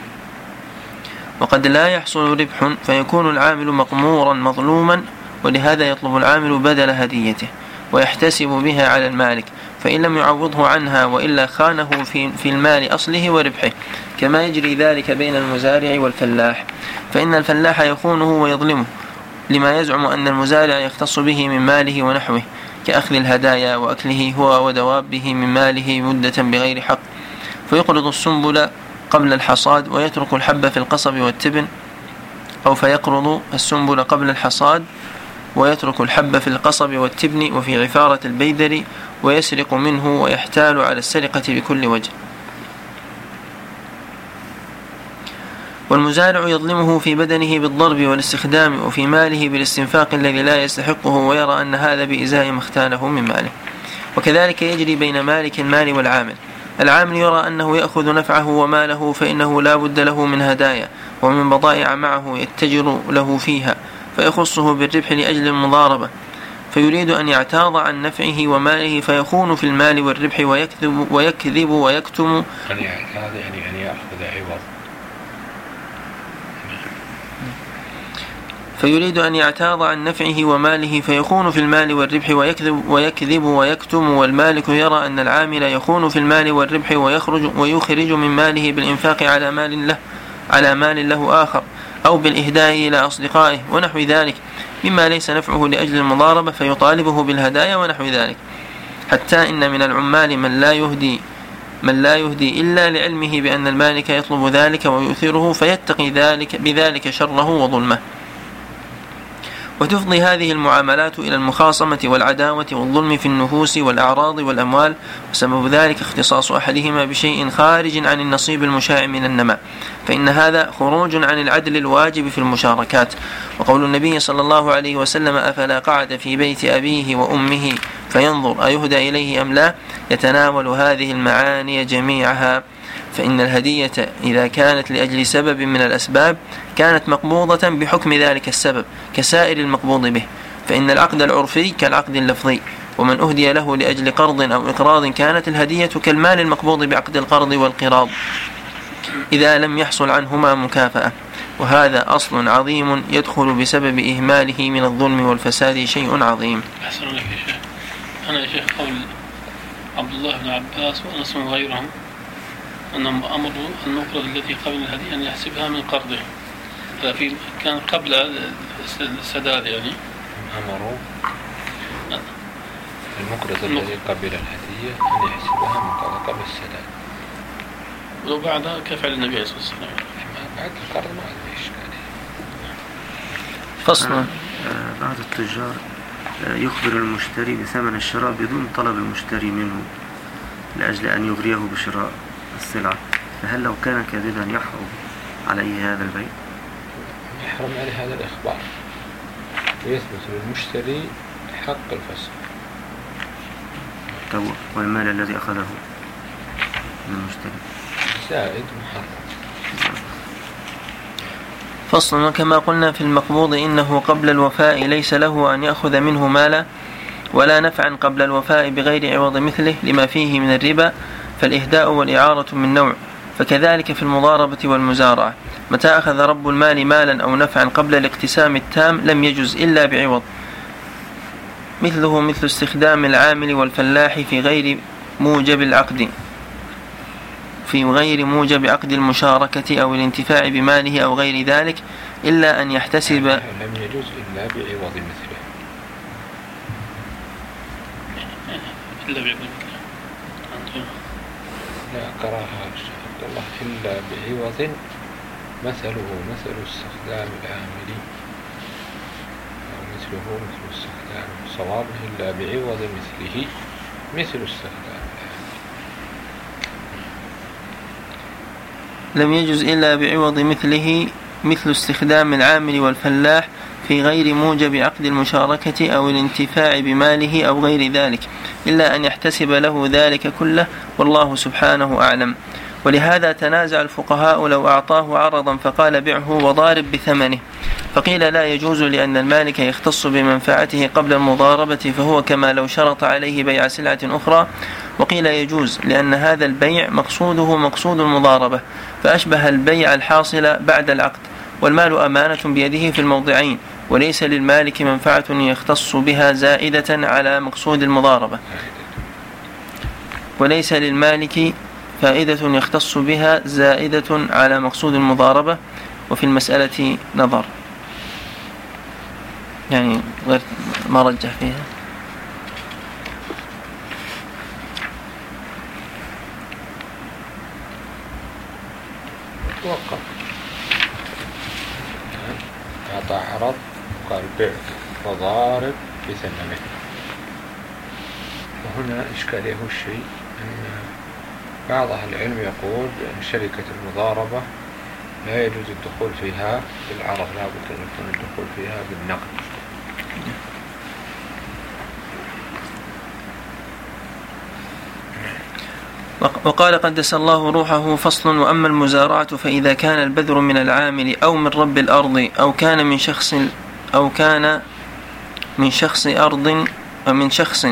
وقد لا يحصل ربح فيكون العامل مقمورا مظلوما، ولهذا يطلب العامل بدل هديته ويحتسب بها على المالك، فإن لم يعوضه عنها وإلا خانه في, في المال أصله وربحه، كما يجري ذلك بين المزارع والفلاح، فإن الفلاح يخونه ويظلمه لما يزعم أن المزارع يختص به من ماله ونحوه، كأخذ الهدايا وأكله هو ودوابه من ماله مدة بغير حق، فيقرض السنبل قبل الحصاد ويترك الحب في القصب والتبن، أو فيقرض السنبل قبل الحصاد ويترك الحب في القصب والتبن وفي عفارة البيدر، ويسرق منه ويحتال على السرقة بكل وجه. والمزارع يظلمه في بدنه بالضرب والاستخدام، وفي ماله بالاستنفاق الذي لا يستحقه، ويرى أن هذا بإزاء ما اختاله من ماله. وكذلك يجري بين مالك المال والعامل. العامل يرى أنه يأخذ نفعه وماله، فإنه لا بد له من هدايا ومن بضائع معه يتجر له فيها، فيخصه بالربح لأجل المضاربة، فيريد أن يعتاض عن نفعه وماله فيخون في المال والربح ويكذب ويكذب ويكتم. يعني هذا يعني أن يأخذ عوض فيريد أن يعتاض عن نفعه وماله فيخون في المال والربح ويكذب, ويكذب ويكتم، والمالك يرى أن العامل يخون في المال والربح ويخرج, ويخرج من ماله بالإنفاق على مال له على مال له آخر، أو بالإهداء إلى أصدقائه ونحو ذلك مما ليس نفعه لأجل المضاربة، فيطالبه بالهدايا ونحو ذلك، حتى إن من العمال من لا يهدي من لا يهدي إلا لعلمه بأن المالك يطلب ذلك ويؤثره، فيتقي ذلك بذلك شره وظلمه. وتفضي هذه المعاملات إلى المخاصمة والعداوة والظلم في النفوس والأعراض والأموال، وسبب ذلك اختصاص أحدهما بشيء خارج عن النصيب المشاع من النماء، فإن هذا خروج عن العدل الواجب في المشاركات. وقول النبي صلى الله عليه وسلم: أفلا قعد في بيت أبيه وأمه فينظر أيهدى إليه أم لا، يتناول هذه المعاني جميعها، فإن الهدية إذا كانت لأجل سبب من الأسباب كانت مقبوضة بحكم ذلك السبب كسائر المقبوض به، فإن العقد العرفي كالعقد اللفظي، ومن أهدي له لأجل قرض أو إقراض كانت الهدية كالمال المقبوض بعقد القرض والقراض إذا لم يحصل عنهما مكافأة. وهذا أصل عظيم يدخل بسبب إهماله من الظلم والفساد شيء عظيم. أحسن لك يا شيخ. أنا يا شيخ قول عبد الله بن عباس وأنس وغيرهم أنهم أمروا النقرة التي قبل الهدية أن يحسبها من قرضه، ففي كان قبل السداد يعني أمروا النقرة التي قبل الهدية أن يحسبها من قرض قبل السداد، ولو بعدها كفعل النبي عليه الصلاة والسلام بعد القرض ما عندي إشكالية. فصل. بعض التجار يخبر المشتري بثمن الشراء بدون طلب المشتري منه لأجل أن يغريه بشراء السلعة، فهل لو كان كاذبا يحرم عليه هذا البيع؟ يحرم عليه هذا الإخبار، ويثبت للمشتري حق الفسق. تو والمال الذي أخذه من المشتري زائد محرم. فصل. وكما قلنا في المقبوض إنه قبل الوفاء ليس له أن يأخذ منه مالا ولا نفعا قبل الوفاء بغير عوض مثله لما فيه من الربا، فالإهداء والإعارة من نوع، فكذلك في المضاربة والمزارعة، متى أخذ رب المال مالا أو نفعا قبل الاقتسام التام لم يجز إلا بعوض، مثله مثل استخدام العامل والفلاح في غير موجب العقد في غير موجب عقد المشاركة أو الانتفاع بماله أو غير ذلك، إلا أن يحتسب لم يجوز إلا بعوض مثله إلا بعوض مثله لا كراهة عبد الله إلا بعوض مثله مثل استخدام العامل أو مثله مثل استخدام صواب إلا بعوض مثله مثل استخدام لم يجز إلا بعوض مثله مثل استخدام العامل والفلاح في غير موجب عقد المشاركة أو الانتفاع بماله أو غير ذلك، إلا أن يحتسب له ذلك كله، والله سبحانه أعلم. ولهذا تنازع الفقهاء لو أعطاه عرضا فقال بعه وضارب بثمنه، فقيل لا يجوز لأن المالك يختص بمنفعته قبل المضاربة، فهو كما لو شرط عليه بيع سلعة أخرى، وقيل يجوز لأن هذا البيع مقصوده مقصود المضاربة، فأشبه البيع الحاصل بعد العقد، والمال أمانة بيده في الموضعين، وليس للمالك منفعة يختص بها زائدة على مقصود المضاربة وليس للمالك فائدة يختص بها زائدة على مقصود المضاربة، وفي المسألة نظر، يعني غير ما رجح فيها. توقف أعطى عرض وقال بيع وضارب بثمنه، وهنا إشكاليه الشيء أن بعض أهل العلم يقول أن شركة المضاربة لا يجوز الدخول فيها بالعرض، لا بد أن يكون الدخول فيها بالنقد. وقال قدس الله روحه: فصل. وأما المزارعة فإذا كان البذر من العامل أو من رب الأرض أو كان من شخص أو كان من شخص أرض من شخص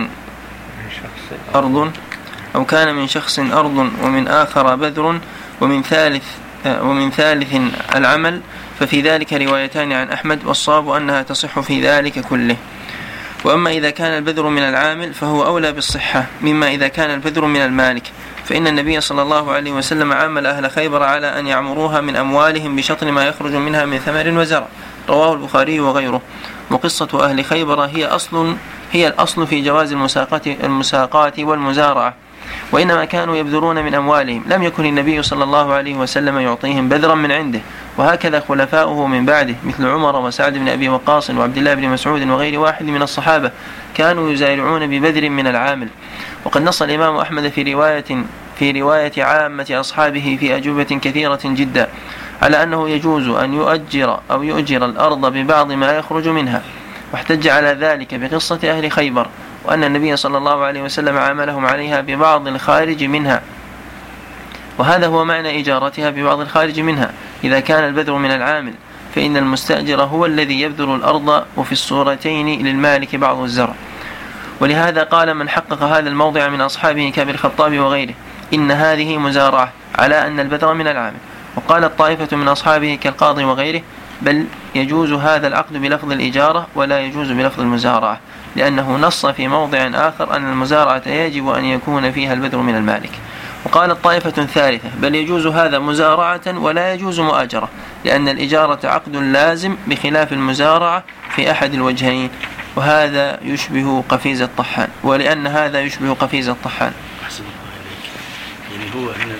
أرض أو كان من شخص أرض ومن آخر بذر ومن ثالث ومن ثالث العمل، ففي ذلك روايتان عن أحمد، والصواب أنها تصح في ذلك كله. وأما إذا كان البذر من العامل فهو أولى بالصحة مما إذا كان البذر من المالك، فإن النبي صلى الله عليه وسلم عامل أهل خيبر على أن يعمروها من أموالهم بشطر ما يخرج منها من ثمر وزرع، رواه البخاري وغيره. وقصة أهل خيبر هي أصل هي الأصل في جواز المساقات المساقات والمزارعة، وإنما كانوا يبذرون من أموالهم، لم يكن النبي صلى الله عليه وسلم يعطيهم بذرا من عنده، وهكذا خلفاؤه من بعده مثل عمر وسعد بن أبي وقاص وعبد الله بن مسعود وغير واحد من الصحابة كانوا يزارعون ببذر من العامل. وقد نص الإمام أحمد في رواية في رواية عامة أصحابه في أجوبة كثيرة جدا على أنه يجوز أن يؤجر أو يؤجر الأرض ببعض ما يخرج منها، واحتج على ذلك بقصة أهل خيبر، وأن النبي صلى الله عليه وسلم عاملهم عليها ببعض الخارج منها، وهذا هو معنى إجارتها ببعض الخارج منها إذا كان البذر من العامل، فإن المستأجر هو الذي يبذر الأرض، وفي الصورتين للمالك بعض الزرع. ولهذا قال من حقق هذا الموضع من أصحابه كابن الخطاب وغيره إن هذه مزارعة على أن البذر من العامل. وقال الطائفة من أصحابه كالقاضي وغيره بل يجوز هذا العقد بلفظ الإجارة ولا يجوز بلفظ المزارعة، لأنه نص في موضع آخر أن المزارعة يجب أن يكون فيها البذر من المالك. وقال الطائفة الثالثة بل يجوز هذا مزارعة ولا يجوز مؤاجرة، لأن الإجارة عقد لازم بخلاف المزارعة في أحد الوجهين، وهذا يشبه قفيز الطحان، ولأن هذا يشبه قفيز الطحان. أحسن الله عليك. يعني هو هنا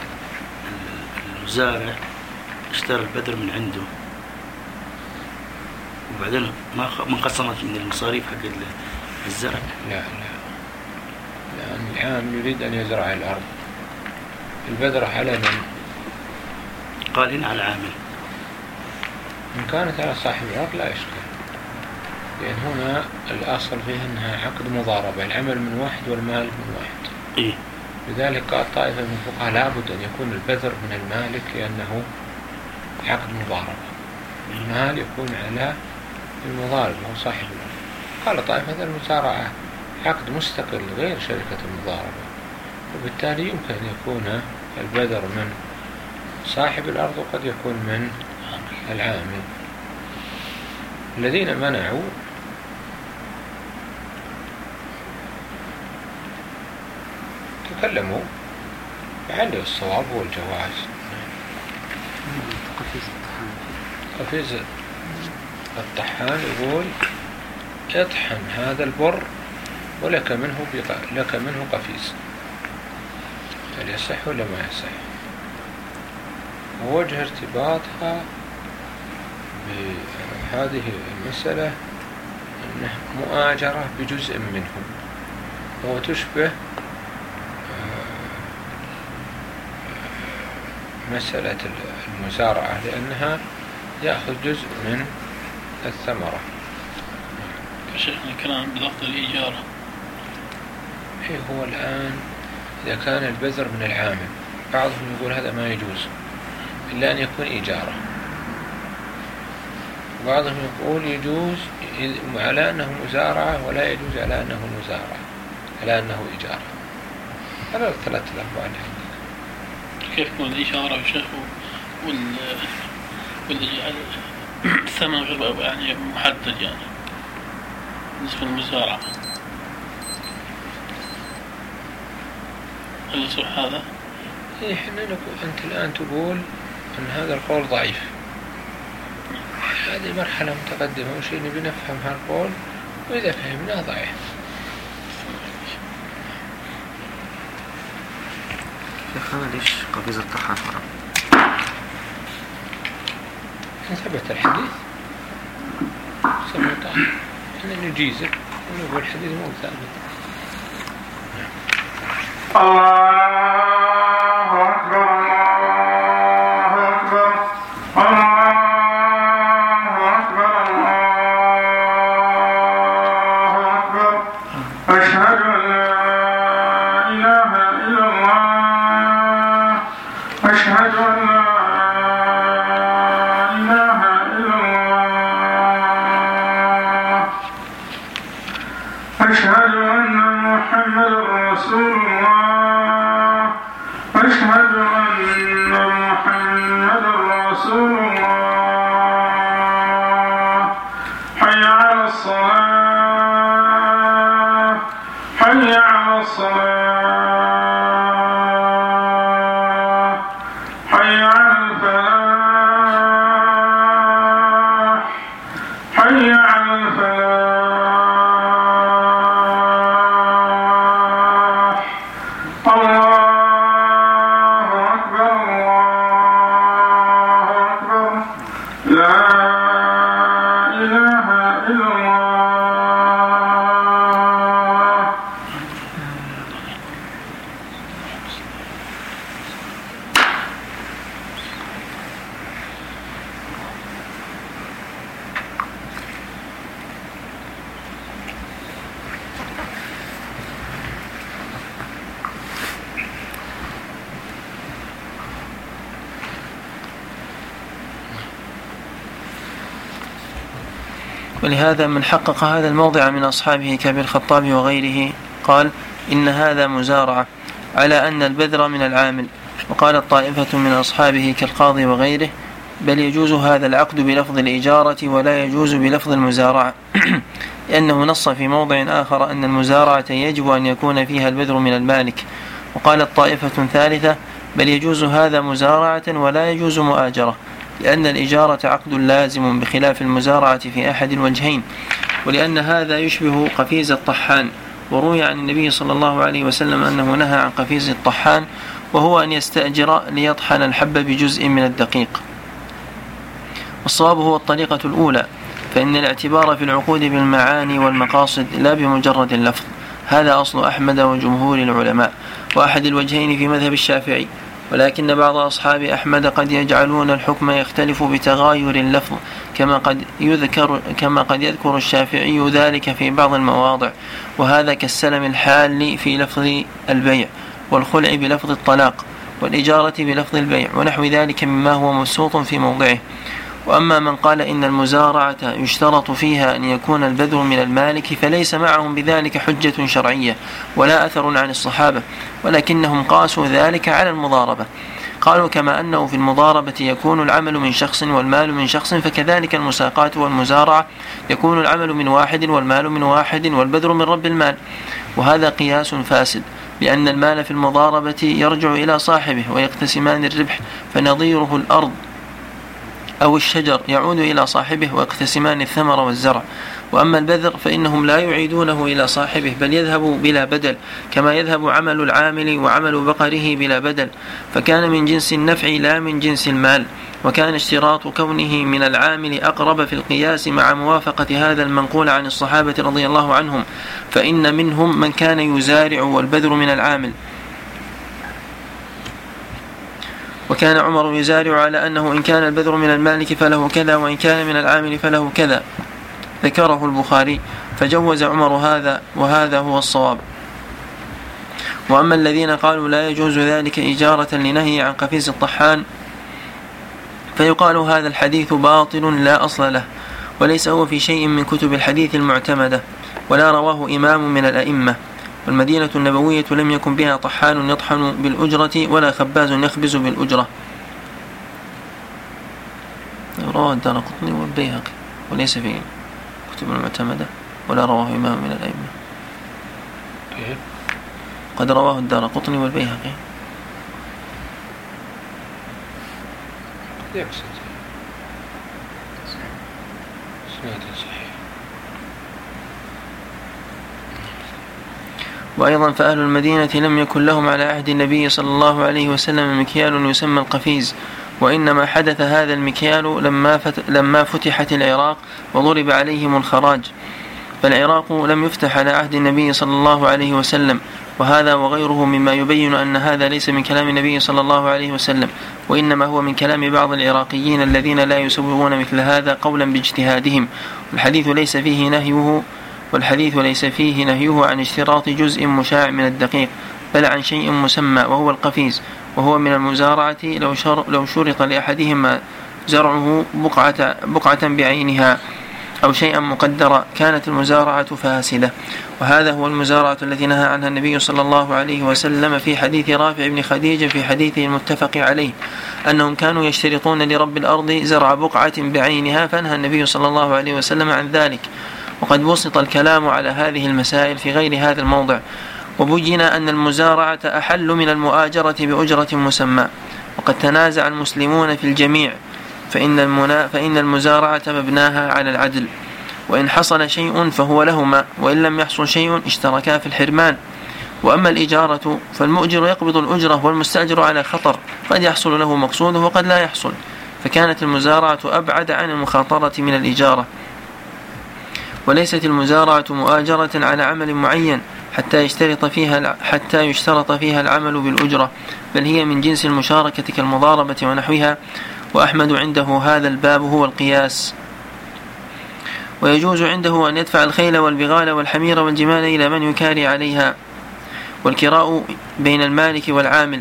المزارع اشترى البذر من عنده، وبعدين ما ما انقسمت من المصاريف حق الزرع. لا لا، لأن العامل يريد أن يزرع الأرض، البذرة على من؟ قال هنا على العامل. إن كانت على صاحب الأرض لا إشكال، لأن هنا الأصل فيه أنها عقد مضاربة، العمل من واحد والمال من واحد. إيه؟ لذلك قال طائفة من الفقهاء لابد أن يكون البذر من المالك لأنه عقد مضاربة، المال يكون على المضارب هو صاحب الأرض. قال طائفة المزارعة عقد مستقل غير شركة المضاربة، وبالتالي يمكن أن يكون البذر من صاحب الأرض وقد يكون من العامل. الذين منعوا تكلموا بعلوا الصواب والجواز. قفيز الطحان يقول اطحن هذا البر ولك منه لك منه قفيز، هل يصح ولا ما يصح؟ ووجه ارتباطها بهذه المسألة أنها مؤاجرة بجزء منهم، وتشبه مسألة المزارعة لأنها يأخذ جزء من الثمرة. شيخنا الكلام بلفظ الإجارة. إيه هو الآن إذا كان البذر من العامل بعضهم يقول هذا ما يجوز إلا أن يكون إجارة، وبعضهم يقول يجوز على أنه مزارعة ولا يجوز على أنه مزارعة على أنه إجارة. هذا الثلاث الأقوال. كيف تكون الإشارة والشيخ وال والثمن غير يعني محدد يعني بالنسبة للمزارعة؟ هل يصح هذا؟ إيه إحنا نقول أنت الآن تقول أن هذا القول ضعيف، هذه مرحلة متقدمة وشيء نبي نفهم هالقول، وإذا فهمناه ضعيف. شيخنا ليش قفيز الطحان حرام؟ إن ثبت الحديث سمع طاعة، إحنا نجيزه ونقول الحديث مو ثابت. الله أكبر الله أكبر الله أكبر الله أكبر أشهد أن لا إله إلا الله أشهد أن لا إله إلا الله أشهد أن محمدا رسول الله أشهد أن محمدا حي على الصلاة حي على الفلاح حي على الفلاح الله أكبر الله أكبر لا إله إلا الله. ولهذا من حقق هذا الموضع من أصحابه كابن الخطاب وغيره قال إن هذا مزارعة على أن البذر من العامل. وقال الطائفة من أصحابه كالقاضي وغيره بل يجوز هذا العقد بلفظ الإجارة ولا يجوز بلفظ المزارعة لأنه نص في موضع آخر أن المزارعة يجب أن يكون فيها البذر من المالك. وقال الطائفة ثالثة بل يجوز هذا مزارعة ولا يجوز مؤاجرة لأن الإجارة عقد لازم بخلاف المزارعة في أحد الوجهين، ولأن هذا يشبه قفيز الطحان. وروي عن النبي صلى الله عليه وسلم أنه نهى عن قفيز الطحان وهو أن يستأجر ليطحن الحب بجزء من الدقيق. والصواب هو الطريقة الأولى، فإن الاعتبار في العقود بالمعاني والمقاصد لا بمجرد اللفظ. هذا أصل أحمد وجمهور العلماء وأحد الوجهين في مذهب الشافعي، ولكن بعض أصحاب أحمد قد يجعلون الحكم يختلف بتغاير اللفظ كما قد يذكر كما قد يذكر الشافعي ذلك في بعض المواضع، وهذا كالسلم الحال في لفظ البيع، والخلع بلفظ الطلاق، والإجارة بلفظ البيع، ونحو ذلك مما هو مبسوط في موضعه. وأما من قال إن المزارعة يشترط فيها أن يكون البذر من المالك فليس معهم بذلك حجة شرعية ولا أثر عن الصحابة، ولكنهم قاسوا ذلك على المضاربة. قالوا كما أنه في المضاربة يكون العمل من شخص والمال من شخص، فكذلك المساقات والمزارعة يكون العمل من واحد والمال من واحد والبذر من رب المال. وهذا قياس فاسد، لأن المال في المضاربة يرجع إلى صاحبه ويقتسمان الربح، فنظيره الأرض أو الشجر يعود إلى صاحبه ويقتسمان الثمر والزرع. وأما البذر فإنهم لا يعيدونه إلى صاحبه بل يذهب بلا بدل، كما يذهب عمل العامل وعمل بقره بلا بدل، فكان من جنس النفع لا من جنس المال. وكان اشتراط كونه من العامل أقرب في القياس مع موافقة هذا المنقول عن الصحابة رضي الله عنهم، فإن منهم من كان يزارع والبذر من العامل. وكان عمر يزارع على أنه إن كان البذر من المالك فله كذا وإن كان من العامل فله كذا، ذكره البخاري، فجوز عمر هذا وهذا هو الصواب. وأما الذين قالوا لا يجوز ذلك إجارة لنهي عن قفيز الطحان فيقال هذا الحديث باطل لا أصل له، وليس هو في شيء من كتب الحديث المعتمدة، ولا رواه إمام من الأئمة. والمدينة النبوية لم يكن بها طحان يطحن بالأجرة ولا خباز يخبز بالأجرة. رواه الدارقطني والبيهقي وليس في كتب المعتمدة، ولا رواه إمام من الأئمة. قد رواه الدارقطني والبيهقي. يقصد سناد صحيح. وأيضا فأهل المدينة لم يكن لهم على عهد النبي صلى الله عليه وسلم مكيال يسمى القفيز، وإنما حدث هذا المكيال لما, فت... لما فتحت العراق وضرب عليهم الخراج، فالعراق لم يفتح على عهد النبي صلى الله عليه وسلم. وهذا وغيره مما يبين أن هذا ليس من كلام النبي صلى الله عليه وسلم، وإنما هو من كلام بعض العراقيين الذين لا يسوغون مثل هذا قولا باجتهادهم. والحديث ليس فيه نهيه والحديث ليس فيه نهيه عن اشتراط جزء مشاع من الدقيق، بل عن شيء مسمى وهو القفيز، وهو من المزارعة لو, شر لو شرط لأحدهما زرعه بقعة, بقعة بعينها أو شيئا مقدرا كانت المزارعة فاسدة. وهذا هو المزارعة التي نهى عنها النبي صلى الله عليه وسلم في حديث رافع بن خديج في حديثه المتفق عليه أنهم كانوا يشترطون لرب الأرض زرع بقعة بعينها، فنهى النبي صلى الله عليه وسلم عن ذلك. وقد بسط الكلام على هذه المسائل في غير هذا الموضع، وبين أن المزارعة أحل من المؤاجرة بأجرة مسمى. وقد تنازع المسلمون في الجميع، فإن, المنا... فإن المزارعة مبناها على العدل، وإن حصل شيء فهو لهما، وإن لم يحصل شيء اشتركا في الحرمان. وأما الإجارة فالمؤجر يقبض الأجرة والمستأجر على خطر، قد يحصل له مقصوده وقد لا يحصل، فكانت المزارعة أبعد عن المخاطرة من الإجارة. وليست المزارعة مؤاجرة على عمل معين حتى يشترط فيها حتى يشترط فيها العمل بالأجرة، بل هي من جنس المشاركة كالمضاربة ونحوها. وأحمد عنده هذا الباب هو القياس. ويجوز عنده أن يدفع الخيل والبغال والحمير والجمال إلى من يكاري عليها، والكراء بين المالك والعامل.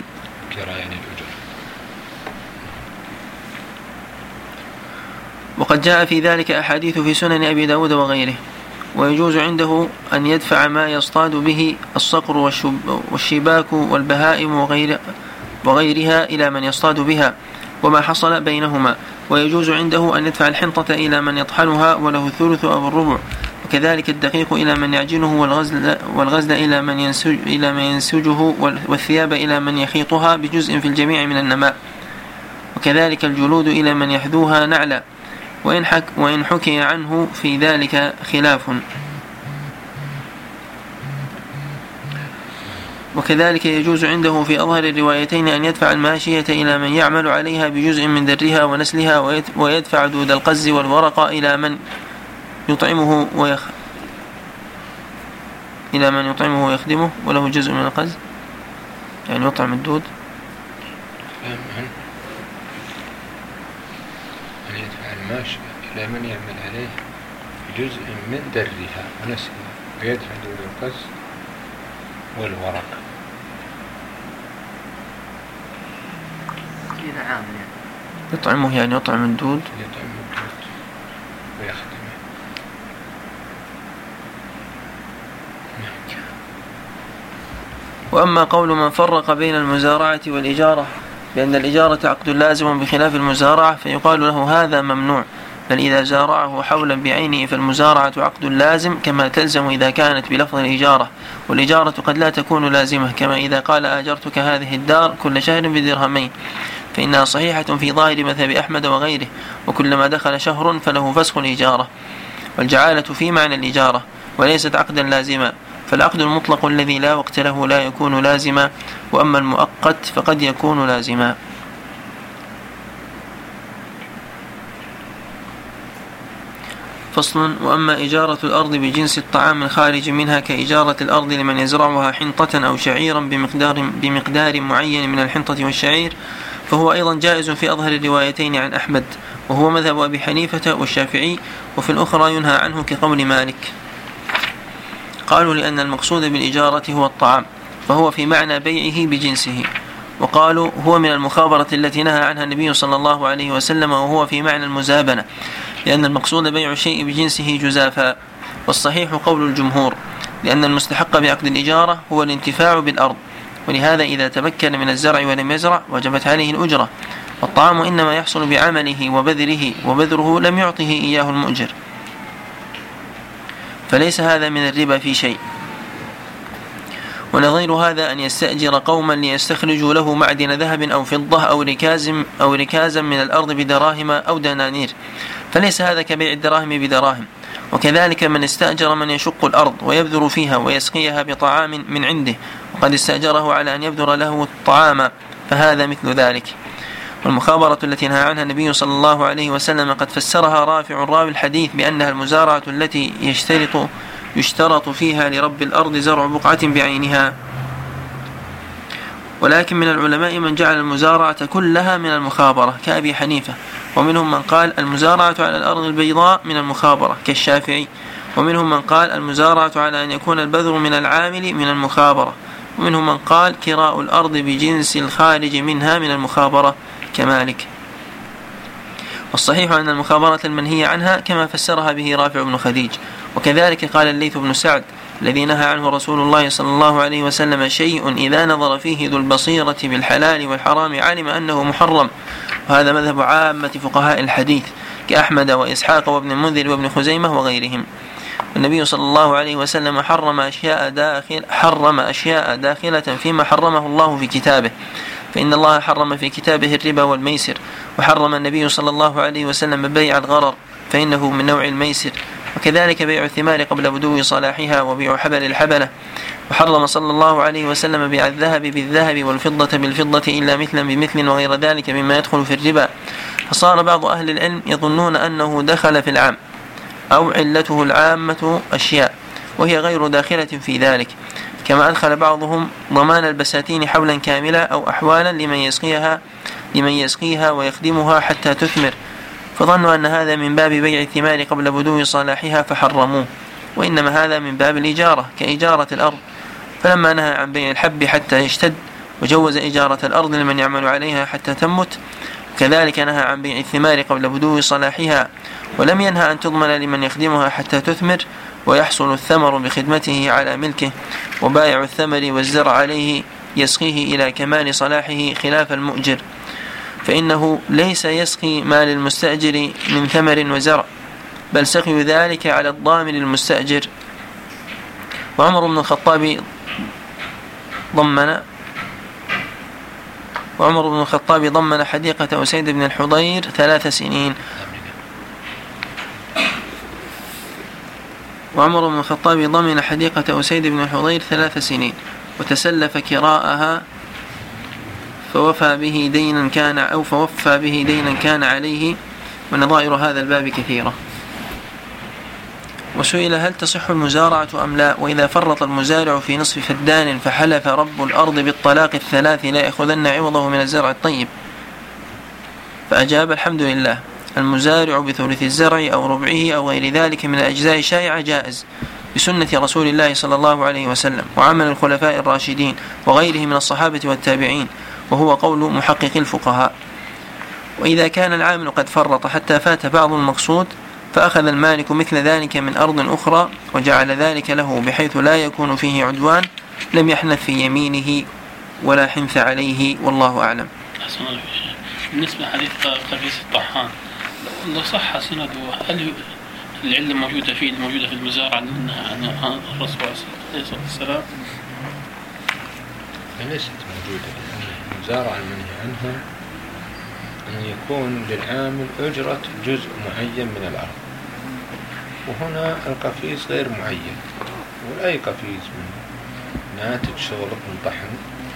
وقد جاء في ذلك أحاديث في سنن أبي داود وغيره. ويجوز عنده أن يدفع ما يصطاد به الصقر والشباك والبهائم وغير وغيرها إلى من يصطاد بها وما حصل بينهما. ويجوز عنده أن يدفع الحنطة إلى من يطحنها وله الثلث أو الربع، وكذلك الدقيق إلى من يعجنه، والغزل, والغزل إلى من ينسج إلى من ينسجه، والثياب إلى من يخيطها بجزء في الجميع من النماء، وكذلك الجلود إلى من يحذوها نعلا، وإن, حك وإن حكي عنه في ذلك خلاف. وكذلك يجوز عنده في أظهر الروايتين أن يدفع الماشية إلى من يعمل عليها بجزء من درها ونسلها، ويدفع دود القز والورق إلى من يطعمه ويخ إلى من يطعمه ويخدمه وله جزء من القز، يعني يطعم الدود. أن يدفع الماشية إلى من يعمل عليه بجزء من درها ونسلها، ويدفع دود القز والورق. يطعمه يعني يطعم الدود يطعم الدود ويخدمه. وأما قول من فرق بين المزارعة والإجارة بأن الإجارة عقد لازم بخلاف المزارعة فيقال له هذا ممنوع، بل إذا زارعه حولا بعينه فالمزارعة عقد لازم كما تلزم إذا كانت بلفظ الإجارة، والإجارة قد لا تكون لازمة، كما إذا قال آجرتك هذه الدار كل شهر بدرهمين، فإنها صحيحة في ظاهر مذهب أحمد وغيره، وكلما دخل شهر فله فسخ الإجارة. والجعالة في معنى الإجارة وليست عقدا لازما، فالعقد المطلق الذي لا وقت له لا يكون لازما، وأما المؤقت فقد يكون لازما. فصل. وأما إجارة الأرض بجنس الطعام الخارج منها كإجارة الأرض لمن يزرعها حنطة أو شعيرا بمقدار, بمقدار معين من الحنطة والشعير، فهو أيضا جائز في أظهر الروايتين عن أحمد، وهو مذهب أبي حنيفة والشافعي، وفي الأخرى ينهى عنه كقول مالك. قالوا لأن المقصود بالإجارة هو الطعام، فهو في معنى بيعه بجنسه. وقالوا هو من المخابرة التي نهى عنها النبي صلى الله عليه وسلم، وهو في معنى المزابنة، لأن المقصود بيع الشيء بجنسه جزافا. والصحيح قول الجمهور، لأن المستحق بعقد الإجارة هو الانتفاع بالأرض، ولهذا إذا تمكن من الزرع ولم يزرع وجبت عليه الأجرة. والطعام إنما يحصل بعمله وبذره، وبذره لم يعطه إياه المؤجر، فليس هذا من الربا في شيء. ونظير هذا أن يستأجر قوما ليستخرجوا له معدن ذهب أو فضة أو ركاز أو ركازا من الأرض بدراهم أو دنانير، فليس هذا كبيع الدراهم بدراهم. وكذلك من استأجر من يشق الأرض ويبذر فيها ويسقيها بطعام من عنده، وقد استأجره على أن يبذر له الطعام، فهذا مثل ذلك. والمخابرة التي نهى عنها النبي صلى الله عليه وسلم قد فسرها رافع راوي الحديث بأنها المزارعة التي يشترط يشترط فيها لرب الأرض زرع بقعة بعينها. ولكن من العلماء من جعل المزارعة كلها من المخابرة كأبي حنيفة، ومنهم من قال المزارعة على الأرض البيضاء من المخابرة كالشافعي، ومنهم من قال المزارعة على أن يكون البذر من العامل من المخابرة، ومنهم من قال كراء الأرض بجنس الخارج منها من المخابرة كمالك. والصحيح أن المخابرة المنهية عنها كما فسرها به رافع بن خديج. وكذلك قال الليث بن سعد الذي نهى عنه رسول الله صلى الله عليه وسلم شيء إذا نظر فيه ذو البصيرة بالحلال والحرام علم أنه محرم، وهذا مذهب عامة فقهاء الحديث كأحمد وإسحاق وابن المنذر وابن خزيمة وغيرهم. النبي صلى الله عليه وسلم حرم أشياء داخل حرم أشياء داخلة فيما حرمه الله في كتابه، فإن الله حرم في كتابه الربا والميسر، وحرم النبي صلى الله عليه وسلم بيع الغرر فإنه من نوع الميسر، وكذلك بيع الثمار قبل بدو صلاحها وبيع حبل الحبلة، وحرم صلى الله عليه وسلم بيع الذهب بالذهب والفضة بالفضة إلا مثلا بمثل وغير ذلك مما يدخل في الربا. فصار بعض أهل العلم يظنون أنه دخل في العام أو علته العامة أشياء وهي غير داخلة في ذلك، كما أدخل بعضهم ضمان البساتين حولا كاملا أو أحوالا لمن يسقيها لمن يسقيها ويخدمها حتى تثمر، فظنوا أن هذا من باب بيع الثمار قبل بدو صلاحها فحرموه، وإنما هذا من باب الإجارة كإجارة الأرض، فلما نهى عن بيع الحب حتى يشتد وجوز إجارة الأرض لمن يعمل عليها حتى تمت، كذلك نهى عن بيع الثمار قبل بدو صلاحها، ولم ينهى أن تضمن لمن يخدمها حتى تثمر ويحصل الثمر بخدمته على ملكه، وبائع الثمر والزرع عليه يسقيه إلى كمال صلاحه خلاف المؤجر، فإنه ليس يسقي ما للمستأجر من ثمر وزرع، بل سقي ذلك على الضامن المستأجر. وعمر بن الخطاب ضمن وعمر بن الخطاب ضمن حديقة أسيد بن الحضير ثلاث سنين وعمر بن الخطاب ضمن حديقة أسيد بن الحضير ثلاث سنين وتسلف كراءها فوفى به دينا كان أو فوفى به دينا كان عليه، ونظائر هذا الباب كثيرة. وسئل هل تصح المزارعة أم لا، وإذا فرط المزارع في نصف فدان فحلف رب الأرض بالطلاق الثلاث لا يأخذن عوضه من الزرع الطيب، فأجاب الحمد لله، المزارع بثلث الزرع أو ربعه أو غير ذلك من الأجزاء الشائعة جائز بسنة رسول الله صلى الله عليه وسلم وعمل الخلفاء الراشدين وغيرهم من الصحابة والتابعين، وهو قول محقق الفقهاء. وإذا كان العامل قد فرط حتى فات بعض المقصود فأخذ المالك مثل ذلك من أرض أخرى وجعل ذلك له بحيث لا يكون فيه عدوان، لم يحنث في يمينه ولا حنث عليه، والله أعلم. بالنسبة لحديث قبيس الطحان لو صح سنده، هل العلة موجودة فيه موجودة في المزارع عن الرسول عليه الصلاة والسلام؟ ليست موجودة. المزارع المنهي عنها أن يكون للعامل أجرة جزء معين من الأرض، وهنا القفيز غير معين، ولا أي قفيز من ناتج شغلك من طحن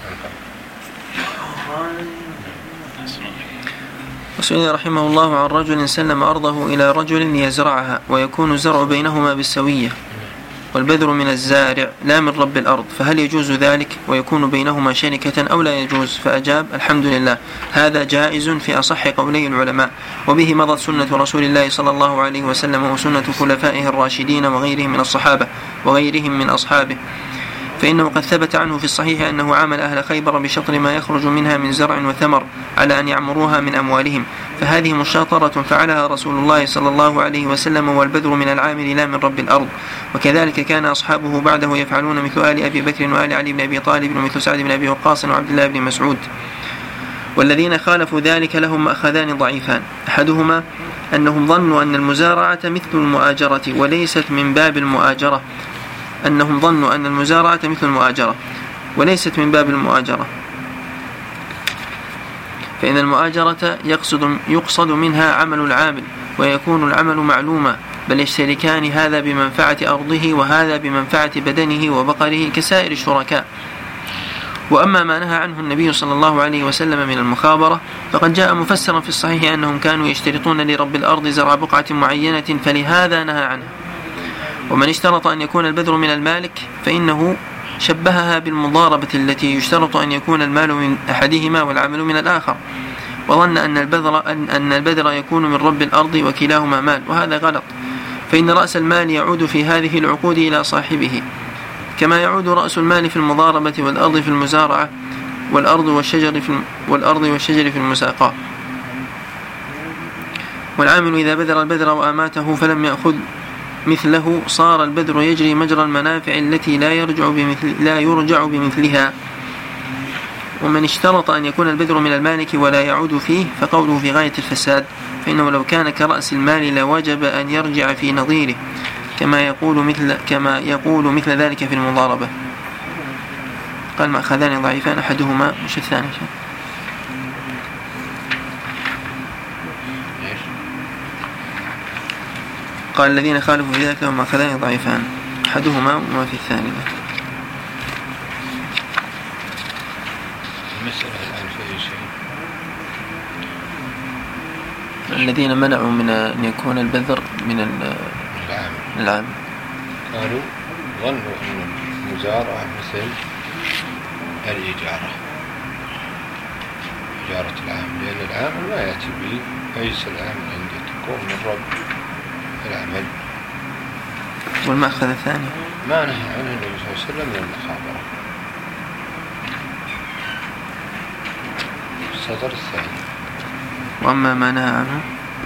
وسئل رحمه الله عن رجل سلم أرضه إلى رجل يزرعها ويكون الزرع بينهما بالسوية والبذر من الزارع لا من رب الأرض، فهل يجوز ذلك ويكون بينهما شركة أو لا يجوز؟ فأجاب الحمد لله، هذا جائز في أصح قولي العلماء، وبه مضت سنة رسول الله صلى الله عليه وسلم وسنة خلفائه الراشدين وغيرهم من الصحابة وغيرهم من أصحابه، فإنه قد ثبت عنه في الصحيح أنه عامل أهل خيبر بشطر ما يخرج منها من زرع وثمر على أن يعمروها من أموالهم، فهذه مشاطرة فعلها رسول الله صلى الله عليه وسلم، والبذر من العامل لا من رب الأرض. وكذلك كان أصحابه بعده يفعلون مثل آل أبي بكر وآل علي بن أبي طالب ومثل سعد بن أبي وقاص وعبد الله بن مسعود. والذين خالفوا ذلك لهم مأخذان ضعيفان، أحدهما أنهم ظنوا أن المزارعة مثل المؤاجرة وليست من باب المؤاجرة أنهم ظنوا أن المزارعة مثل المؤاجرة وليست من باب المؤاجرة، فإن المؤاجرة يقصد, يقصد منها عمل العامل ويكون العمل معلوما، بل يشتركان هذا بمنفعة أرضه وهذا بمنفعة بدنه وبقره كسائر الشركاء. وأما ما نهى عنه النبي صلى الله عليه وسلم من المخابرة فقد جاء مفسرا في الصحيح أنهم كانوا يشترطون لرب الأرض زرع بقعة معينة فلهذا نهى عنه. ومن اشترط أن يكون البذر من المالك فإنه شبهها بالمضاربة التي يشترط أن يكون المال من أحدهما والعمل من الآخر، وظن أن البذر, أن, أن البذر يكون من رب الأرض وكلاهما مال، وهذا غلط، فإن رأس المال يعود في هذه العقود إلى صاحبه، كما يعود رأس المال في المضاربة والأرض في المزارعة والأرض والشجر في, والأرض والشجر في المساقاة. والعامل إذا بذر البذر وأماته فلم يأخذ مثله صار البذر يجري مجرى المنافع التي لا يرجع بمثل لا يرجع بمثلها. ومن اشترط أن يكون البذر من المالك ولا يعود فيه فقوله في غاية الفساد، فإنه لو كان كرأس المال لوجب أن يرجع في نظيره، كما يقول مثل كما يقول مثل ذلك في المضاربة. قال مأخذان ضعيفان أحدهما مش الثاني شيء. قال الذين خالفوا في ذلك لهم مأخذان ضعيفان أحدهما وما في الثاني. المسألة الآن في شيء. الذين منعوا من أن يكون البذر من العام العام قالوا ظنوا أن المزارعة مثل الإجارة، إجارة العام، لأن العامل ما يأتي به ليس العامل عنده، تكون من رب العمل. والمأخذ الثاني ما نهى عنه النبي صلى الله عليه وسلم من المخابرة. السطر الثاني. وأما ما نهى عنه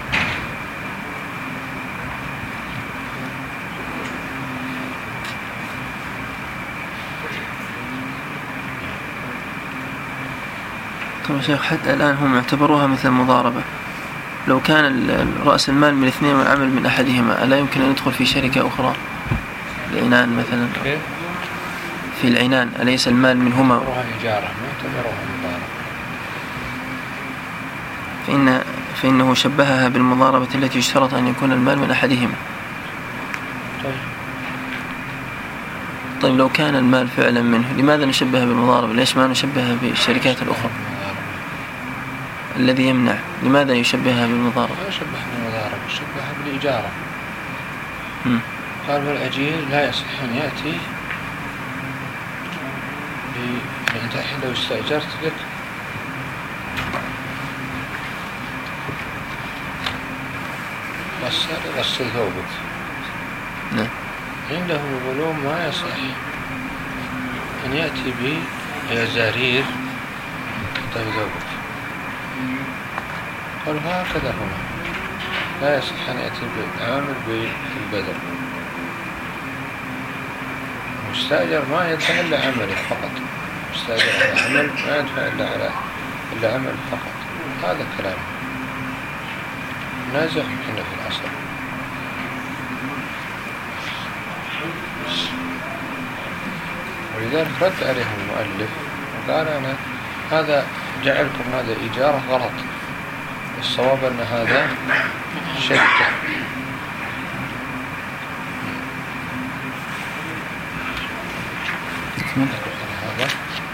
طبعا شيخ حتى الآن هم اعتبروها مثل المضاربة. لو كان رأس المال من الاثنين والعمل من أحدهما ألا يمكن أن يدخل في شركة أخرى؟ العنان مثلا في العنان أليس المال منهما؟ اعتبروها إجارة ما اعتبروها مضاربة. فإن فإنه شبهها بالمضاربة التي يشترط أن يكون المال من أحدهما. طيب. طيب لو كان المال فعلا منه لماذا نشبهها بالمضاربة؟ ليش ما نشبهها بالشركات الأخرى؟ الذي يمنع لماذا يشبهها بالمضاربة؟ ما يشبهها بالمضاربة، يشبهها بالإجارة. م. قال والأجير لا يصح أن يأتي يعني أنت الحين لو استأجرت لك غسل غسل ثوبك، نعم، عنده يقولون ما يصح أن يأتي بزرير طيب ثوبك. قال هكذا هنا لا يصح أن يأتي بالعامل بالبدل. مستأجر ما يدفع إلا عمله فقط، مستأجر على عمل ما يدفع إلا على إلا عمل فقط. هذا كلام نازح هنا في الأصل. ولذلك رد عليهم المؤلف وقال أنا هذا جعلكم هذا إجارة غلط، الصواب أن هذا شركة. هذا